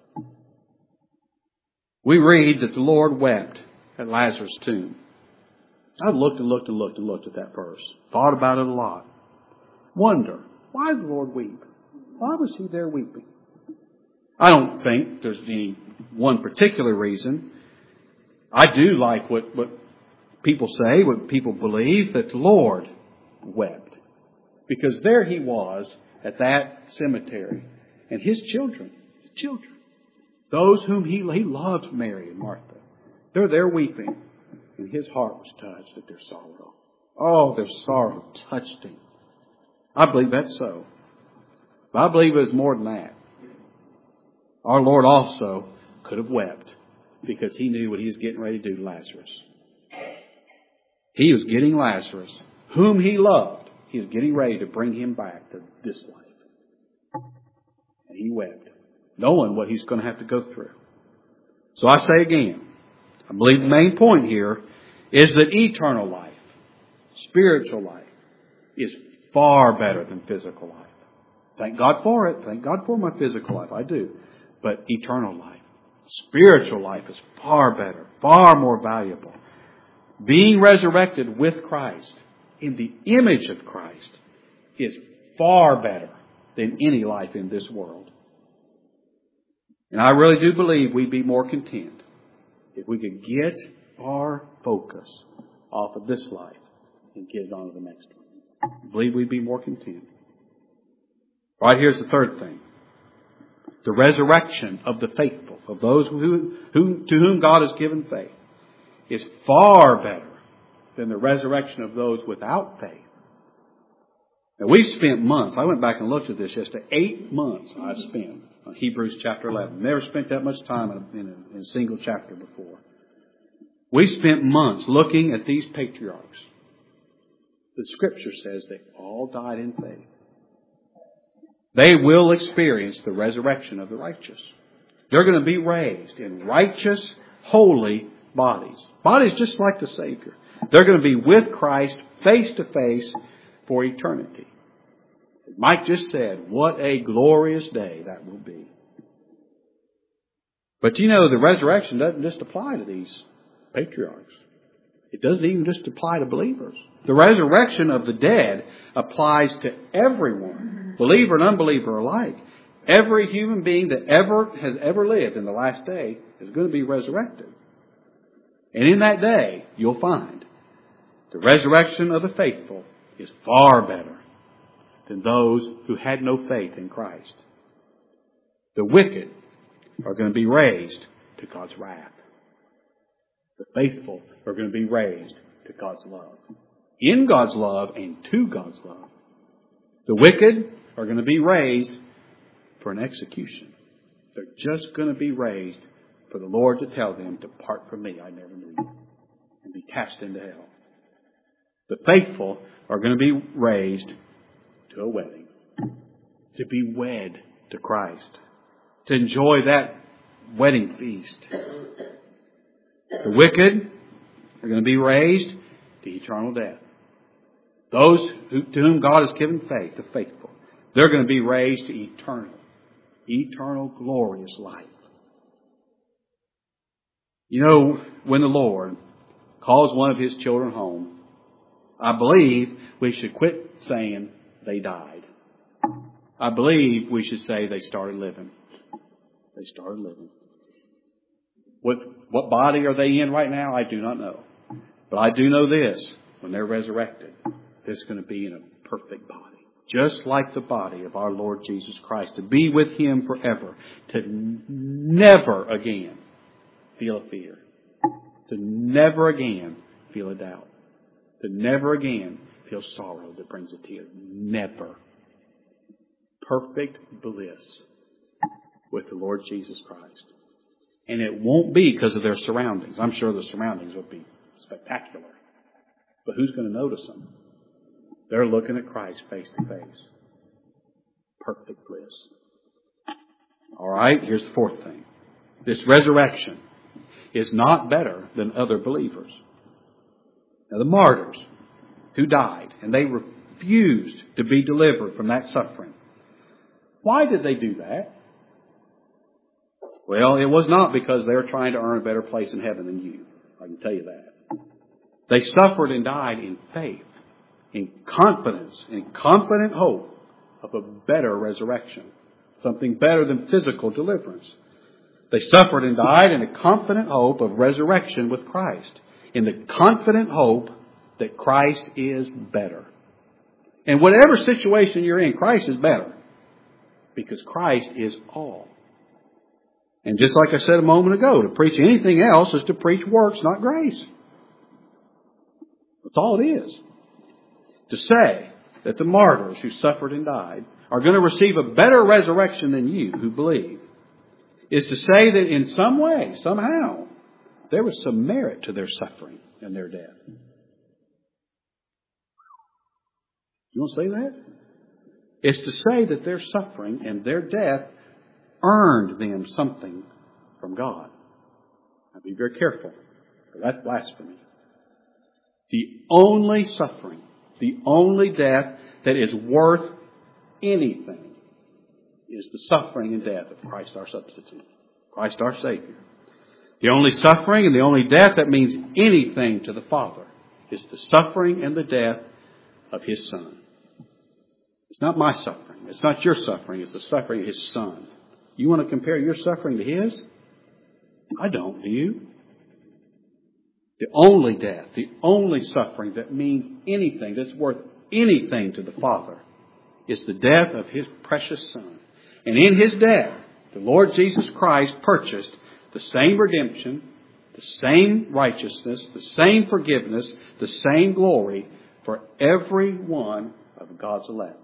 We read that the Lord wept at Lazarus' tomb. I looked at that verse. Thought about it a lot. Wonder, why did the Lord weep? Why was He there weeping? I don't think there's any one particular reason. I do like what people say, what people believe, that the Lord wept. Because there He was at that cemetery. And His children, those whom He loved, Mary and Martha, they're there weeping. And His heart was touched at their sorrow. Oh, their sorrow touched Him. I believe that's so. But I believe it was more than that. Our Lord also could have wept because He knew what He was getting ready to do to Lazarus. He was getting Lazarus, whom He loved. He was getting ready to bring him back to this life. And He wept, knowing what He's going to have to go through. So I say again, I believe the main point here is that eternal life, spiritual life, is far better than physical life. Thank God for it. Thank God for my physical life. I do. But eternal life, spiritual life is far better, far more valuable. Being resurrected with Christ, in the image of Christ, is far better than any life in this world. And I really do believe we'd be more content if we could get our focus off of this life and get it on to the next one. I believe we'd be more content. All right, here's the third thing. The resurrection of the faithful, of those to whom God has given faith, is far better than the resurrection of those without faith. Now, we've spent months. I went back and looked at this yesterday. 8 months I've spent on Hebrews chapter 11. Never spent that much time in a single chapter before. We spent months looking at these patriarchs. The Scripture says they all died in faith. They will experience the resurrection of the righteous. They're going to be raised in righteous, holy bodies. Bodies just like the Savior. They're going to be with Christ face to face for eternity. Mike just said, what a glorious day that will be. But you know, the resurrection doesn't just apply to these patriarchs. It doesn't even just apply to believers. The resurrection of the dead applies to everyone, believer and unbeliever alike. Every human being that has ever lived in the last day is going to be resurrected. And in that day, you'll find the resurrection of the faithful is far better than those who had no faith in Christ. The wicked are going to be raised to God's wrath. The faithful are going to be raised to God's love. In God's love and to God's love. The wicked are going to be raised for an execution. They're just going to be raised for the Lord to tell them, "Depart from me, I never knew you," and be cast into hell. The faithful are going to be raised to a wedding, to be wed to Christ, to enjoy that wedding feast. The wicked are going to be raised to eternal death. Those to whom God has given faith, the faithful, they're going to be raised to eternal glorious life. You know, when the Lord calls one of His children home, I believe we should quit saying they died. I believe we should say they started living. They started living. What body are they in right now? I do not know. But I do know this. When they're resurrected, they're going to be in a perfect body. Just like the body of our Lord Jesus Christ. To be with Him forever. To never again feel a fear. To never again feel a doubt. To never again feel sorrow that brings a tear. Never. Perfect bliss with the Lord Jesus Christ. And it won't be because of their surroundings. I'm sure the surroundings will be spectacular. But who's going to notice them? They're looking at Christ face to face. Perfect bliss. All right, here's the fourth thing. This resurrection is not better than other believers. Now, the martyrs who died and they refused to be delivered from that suffering. Why did they do that? Well, it was not because they were trying to earn a better place in heaven than you. I can tell you that. They suffered and died in faith, in confidence, in confident hope of a better resurrection. Something better than physical deliverance. They suffered and died in a confident hope of resurrection with Christ. In the confident hope that Christ is better. And whatever situation you're in, Christ is better. Because Christ is all. And just like I said a moment ago, to preach anything else is to preach works, not grace. That's all it is. To say that the martyrs who suffered and died are going to receive a better resurrection than you who believe is to say that in some way, somehow, there was some merit to their suffering and their death. You want to say that? It's to say that their suffering and their death earned them something from God. Now be very careful. That's blasphemy. The only suffering, the only death that is worth anything is the suffering and death of Christ our substitute, Christ our Savior. The only suffering and the only death that means anything to the Father is the suffering and the death of His Son. It's not my suffering. It's not your suffering. It's the suffering of His Son. You want to compare your suffering to His? I don't, do you? The only death, the only suffering that means anything, that's worth anything to the Father, is the death of His precious Son. And in His death, the Lord Jesus Christ purchased the same redemption, the same righteousness, the same forgiveness, the same glory for every one of God's elect.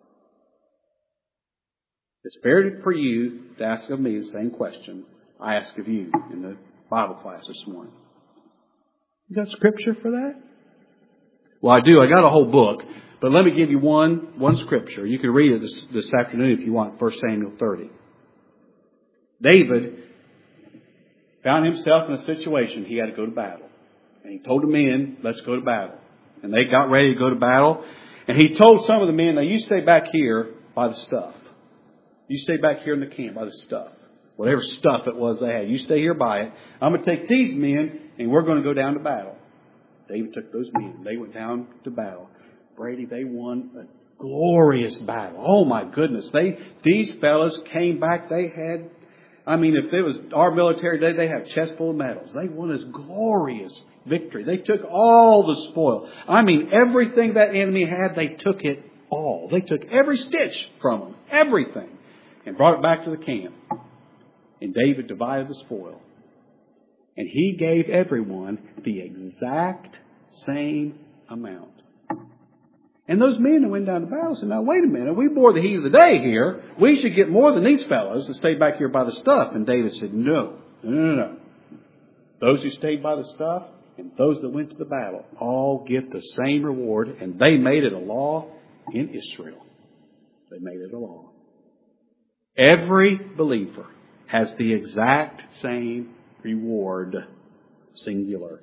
It's fair for you to ask of me the same question I ask of you in the Bible class this morning. You got scripture for that? Well, I do. I got a whole book. But let me give you one scripture. You can read it this afternoon if you want. 1 Samuel 30. David found himself in a situation he had to go to battle. And he told the men, let's go to battle. And they got ready to go to battle. And he told some of the men, now you stay back here by the stuff. You stay back here in the camp by the stuff. Whatever stuff it was they had. You stay here by it. I'm going to take these men and we're going to go down to battle. David took those men. They went down to battle. Brady, they won a glorious battle. Oh my goodness. These fellas came back. They had, if it was our military day, they had a chest full of medals. They won this glorious victory. They took all the spoil. Everything that enemy had, they took it all. They took every stitch from them, everything, and brought it back to the camp. And David divided the spoil. And he gave everyone the exact same amount. And those men that went down to battle said, now wait a minute, we bore the heat of the day here. We should get more than these fellows that stayed back here by the stuff. And David said, no. Those who stayed by the stuff and those that went to the battle all get the same reward. And they made it a law in Israel. They made it a law. Every believer has the exact same reward, singular.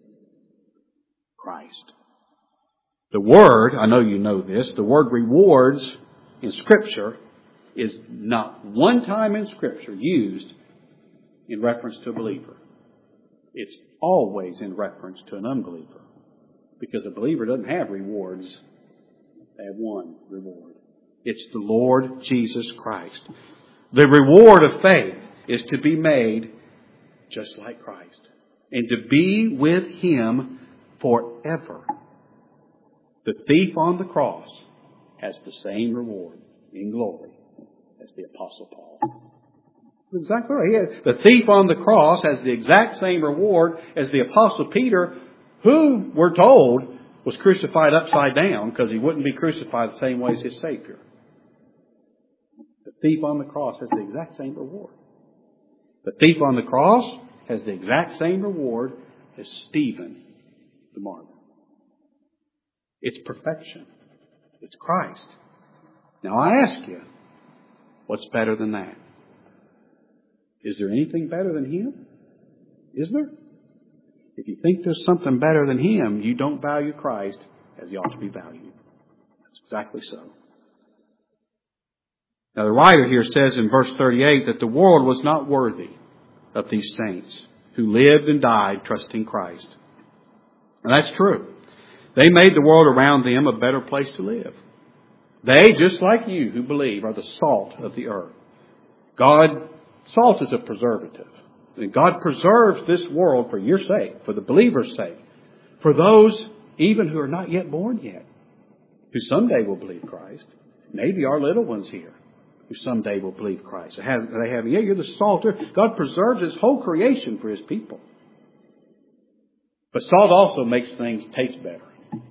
Christ. The word, I know you know this, the word rewards in Scripture is not one time in Scripture used in reference to a believer. It's always in reference to an unbeliever. Because a believer doesn't have rewards. They have one reward. It's the Lord Jesus Christ. The reward of faith is to be made just like Christ. And to be with Him forever. The thief on the cross has the same reward in glory as the Apostle Paul. That's exactly right. The thief on the cross has the exact same reward as the Apostle Peter, who, we're told, was crucified upside down because he wouldn't be crucified the same way as his Savior. The thief on the cross has the exact same reward. The thief on the cross has the exact same reward as Stephen, the martyr. It's perfection. It's Christ. Now I ask you, what's better than that? Is there anything better than Him? Is there? If you think there's something better than Him, you don't value Christ as He ought to be valued. That's exactly so. Now the writer here says in verse 38 that the world was not worthy of these saints who lived and died trusting Christ. And that's true. They made the world around them a better place to live. They, just like you who believe, are the salt of the earth. Salt is a preservative. And God preserves this world for your sake, for the believer's sake, for those even who are not yet born yet, who someday will believe Christ. Maybe our little ones here, who someday will believe Christ. You're the salt. God preserves His whole creation for His people. But salt also makes things taste better.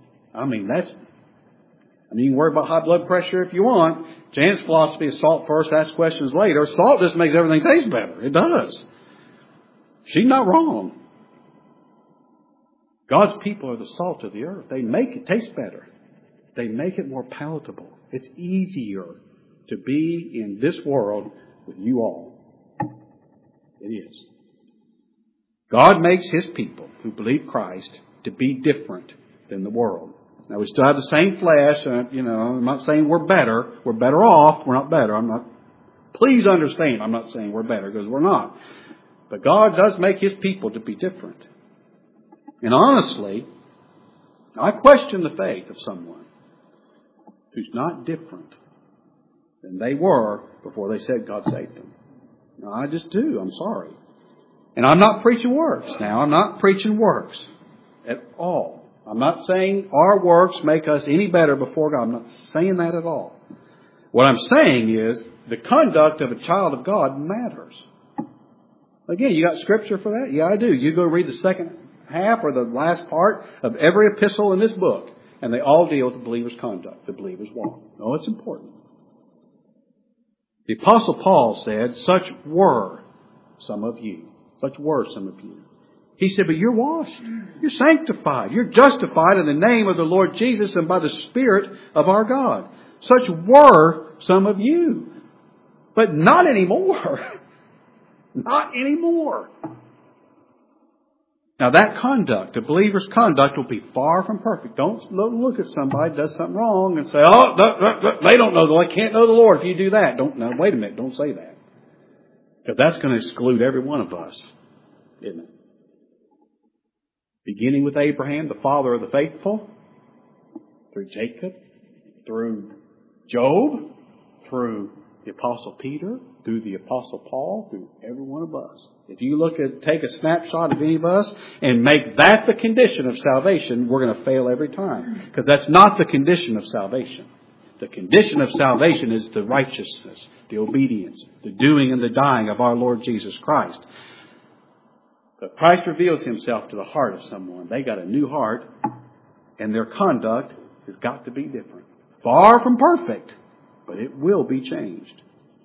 You can worry about high blood pressure if you want. Janet's philosophy is salt first, ask questions later. Salt just makes everything taste better. It does. She's not wrong. God's people are the salt of the earth. They make it taste better. They make it more palatable. It's easier to be in this world with you all. It is. God makes His people who believe Christ to be different than the world. Now, we still have the same flesh. I'm not saying we're better. We're better off. We're not better. Please understand, I'm not saying we're better because we're not. But God does make His people to be different. And honestly, I question the faith of someone who's not different than they were before they said God saved them. No, I just do. I'm sorry. And I'm not preaching works now. I'm not preaching works at all. I'm not saying our works make us any better before God. I'm not saying that at all. What I'm saying is the conduct of a child of God matters. Again, you got scripture for that? Yeah, I do. You go read the second half or the last part of every epistle in this book, and they all deal with the believer's conduct, the believer's walk. Oh, it's important. The Apostle Paul said, such were some of you. Such were some of you. He said, but you're washed. You're sanctified. You're justified in the name of the Lord Jesus and by the Spirit of our God. Such were some of you. But not anymore. Not anymore. Now that conduct, a believer's conduct, will be far from perfect. Don't look at somebody who does something wrong and say, they don't know the Lord. They can't know the Lord if you do that. Wait a minute. Don't say that. Because that's going to exclude every one of us. Isn't it? Beginning with Abraham, the father of the faithful, through Jacob, through Job, through the Apostle Peter, through the Apostle Paul, through every one of us. If you take a snapshot of any of us and make that the condition of salvation, we're going to fail every time. Because that's not the condition of salvation. The condition of salvation is the righteousness, the obedience, the doing and the dying of our Lord Jesus Christ. But Christ reveals Himself to the heart of someone. They got a new heart, and their conduct has got to be different. Far from perfect, but it will be changed.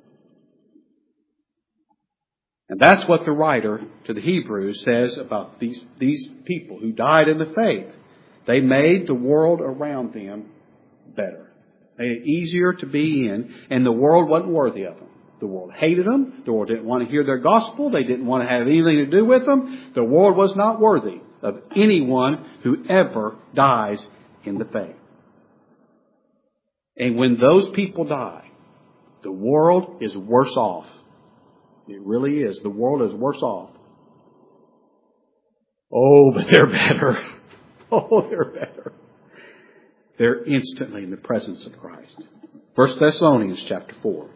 And that's what the writer to the Hebrews says about these people who died in the faith. They made the world around them better. Made it easier to be in, and the world wasn't worthy of them. The world hated them. The world didn't want to hear their gospel. They didn't want to have anything to do with them. The world was not worthy of anyone who ever dies in the faith. And when those people die, the world is worse off. It really is. The world is worse off. Oh, but they're better. Oh, they're better. They're instantly in the presence of Christ. 1 Thessalonians chapter 4.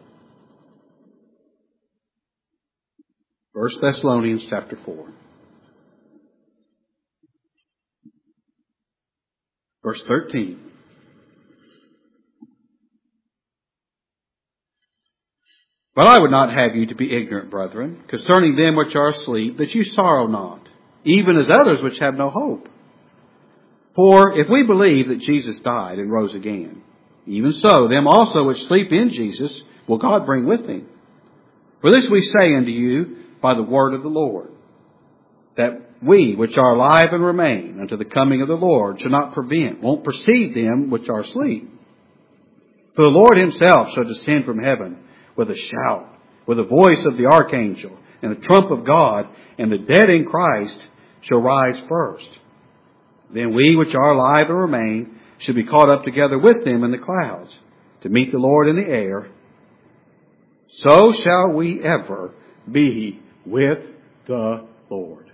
1 Thessalonians chapter 4. Verse 13. But I would not have you to be ignorant, brethren, concerning them which are asleep, that you sorrow not, even as others which have no hope. For if we believe that Jesus died and rose again, even so, them also which sleep in Jesus will God bring with Him. For this we say unto you by the word of the Lord, that we which are alive and remain unto the coming of the Lord shall not won't precede them which are asleep. For the Lord Himself shall descend from heaven with a shout, with the voice of the archangel, and the trump of God, and the dead in Christ shall rise first. Then we which are alive and remain shall be caught up together with them in the clouds, to meet the Lord in the air. So shall we ever be with the Lord.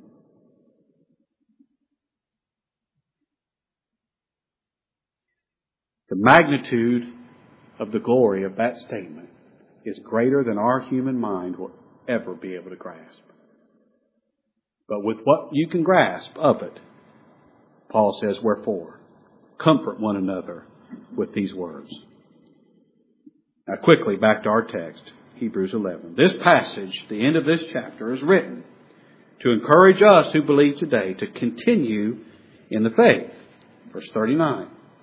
The magnitude of the glory of that statement is greater than our human mind will ever be able to grasp. But with what you can grasp of it, Paul says, wherefore, comfort one another with these words. Now quickly, back to our text, Hebrews 11. This passage, the end of this chapter, is written to encourage us who believe today to continue in the faith. Verse 39.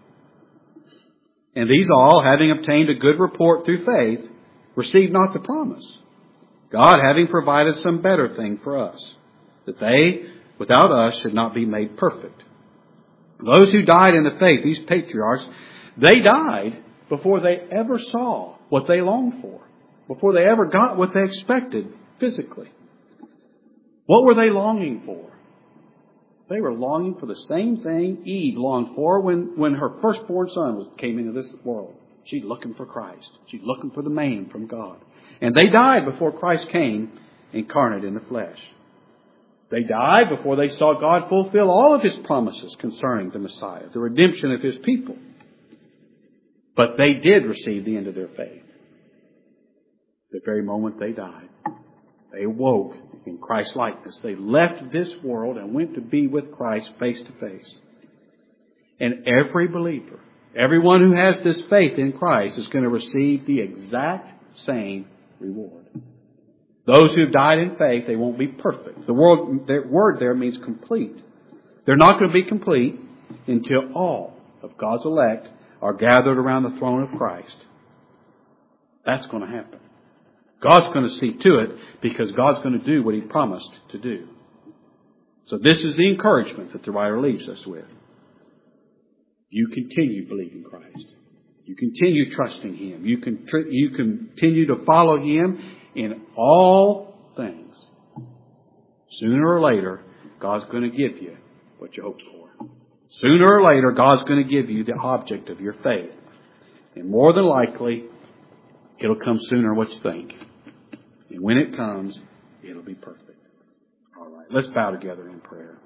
And these all, having obtained a good report through faith, received not the promise, God having provided some better thing for us, that they, without us, should not be made perfect. Those who died in the faith, these patriarchs, they died before they ever saw what they longed for, before they ever got what they expected physically. What were they longing for? They were longing for the same thing Eve longed for when her firstborn son came into this world. She's looking for Christ. She's looking for the man from God. And they died before Christ came incarnate in the flesh. They died before they saw God fulfill all of His promises concerning the Messiah, the redemption of His people. But they did receive the end of their faith. The very moment they died, they awoke in Christ's likeness. They left this world and went to be with Christ face to face. And every believer, everyone who has this faith in Christ is going to receive the exact same reward. Those who died in faith, they won't be perfect. The word there means complete. They're not going to be complete until all of God's elect are gathered around the throne of Christ. That's going to happen. God's going to see to it because God's going to do what He promised to do. So this is the encouragement that the writer leaves us with. You continue believing Christ. You continue trusting Him. You continue to follow Him in all things. Sooner or later, God's going to give you what you hoped for. Sooner or later, God's going to give you the object of your faith. And more than likely, it'll come sooner than what you think. And when it comes, it'll be perfect. All right, let's bow together in prayer.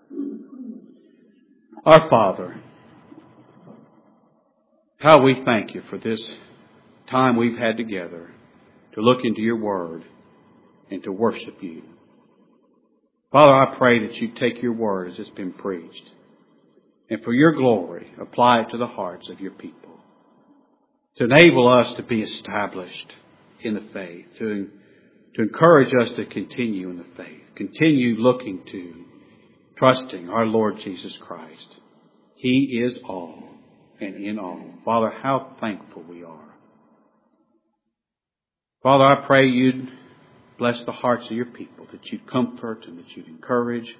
Our Father, how we thank You for this time we've had together to look into Your Word and to worship You. Father, I pray that You take Your Word as it's been preached and for Your glory, apply it to the hearts of Your people. to enable us to be established in the faith, to encourage us to continue in the faith, continue looking to, trusting our Lord Jesus Christ. He is all and in all. Father, how thankful we are. Father, I pray you'd bless the hearts of your people, that you'd comfort and that you'd encourage.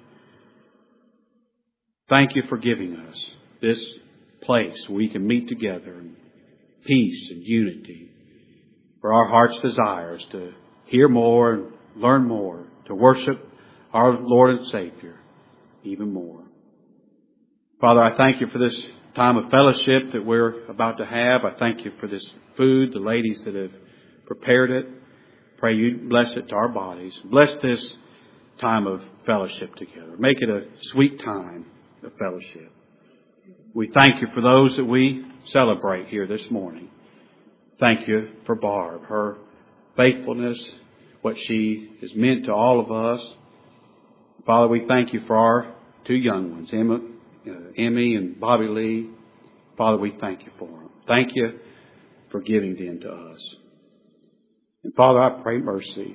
Thank you for giving us this place where we can meet together in peace and unity, for our heart's desires to hear more and learn more, to worship our Lord and Savior even more. Father, I thank you for this time of fellowship that we're about to have. I thank you for this food, the ladies that have prepared it. Pray you bless it to our bodies. Bless this time of fellowship together. Make it a sweet time of fellowship. We thank you for those that we celebrate here this morning. Thank you for Barb, her faithfulness, what she has meant to all of us. Father, we thank you for our two young ones, Emmy and Bobby Lee. Father, we thank you for them. Thank you for giving them to us. And Father, I pray mercy.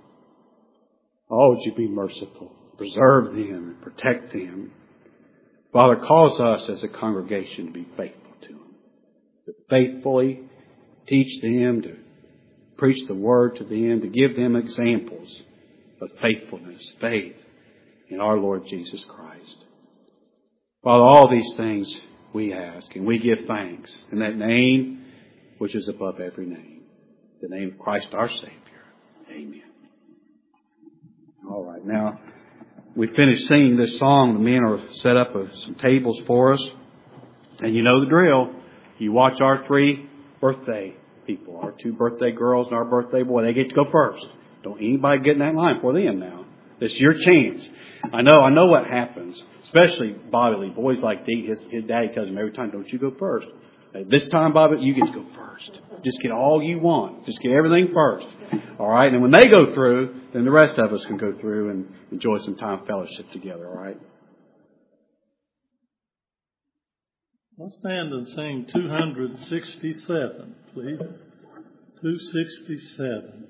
Oh, would you be merciful? Preserve them and protect them. Father, cause us as a congregation to be faithful to them, to faithfully teach them, to preach the word to them, to give them examples of faithfulness, faith in our Lord Jesus Christ. Father, all these things we ask and we give thanks in that name which is above every name, the name of Christ our Savior. Amen. All right, now we finished singing this song. The men are set up some tables for us. And you know the drill. You watch our three birthday people, our two birthday girls and our birthday boy. They get to go first. Don't anybody get in that line for them now. This is your chance. I know what happens, especially Bobby Lee. Boys like to eat. His daddy tells him every time, don't you go first. This time, Bobby, you get to go first. Just get all you want. Just get everything first. All right? And when they go through, then the rest of us can go through and enjoy some time fellowship together. All right? Let's stand and sing 267, please. 267.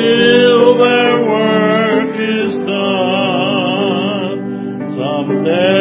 Someday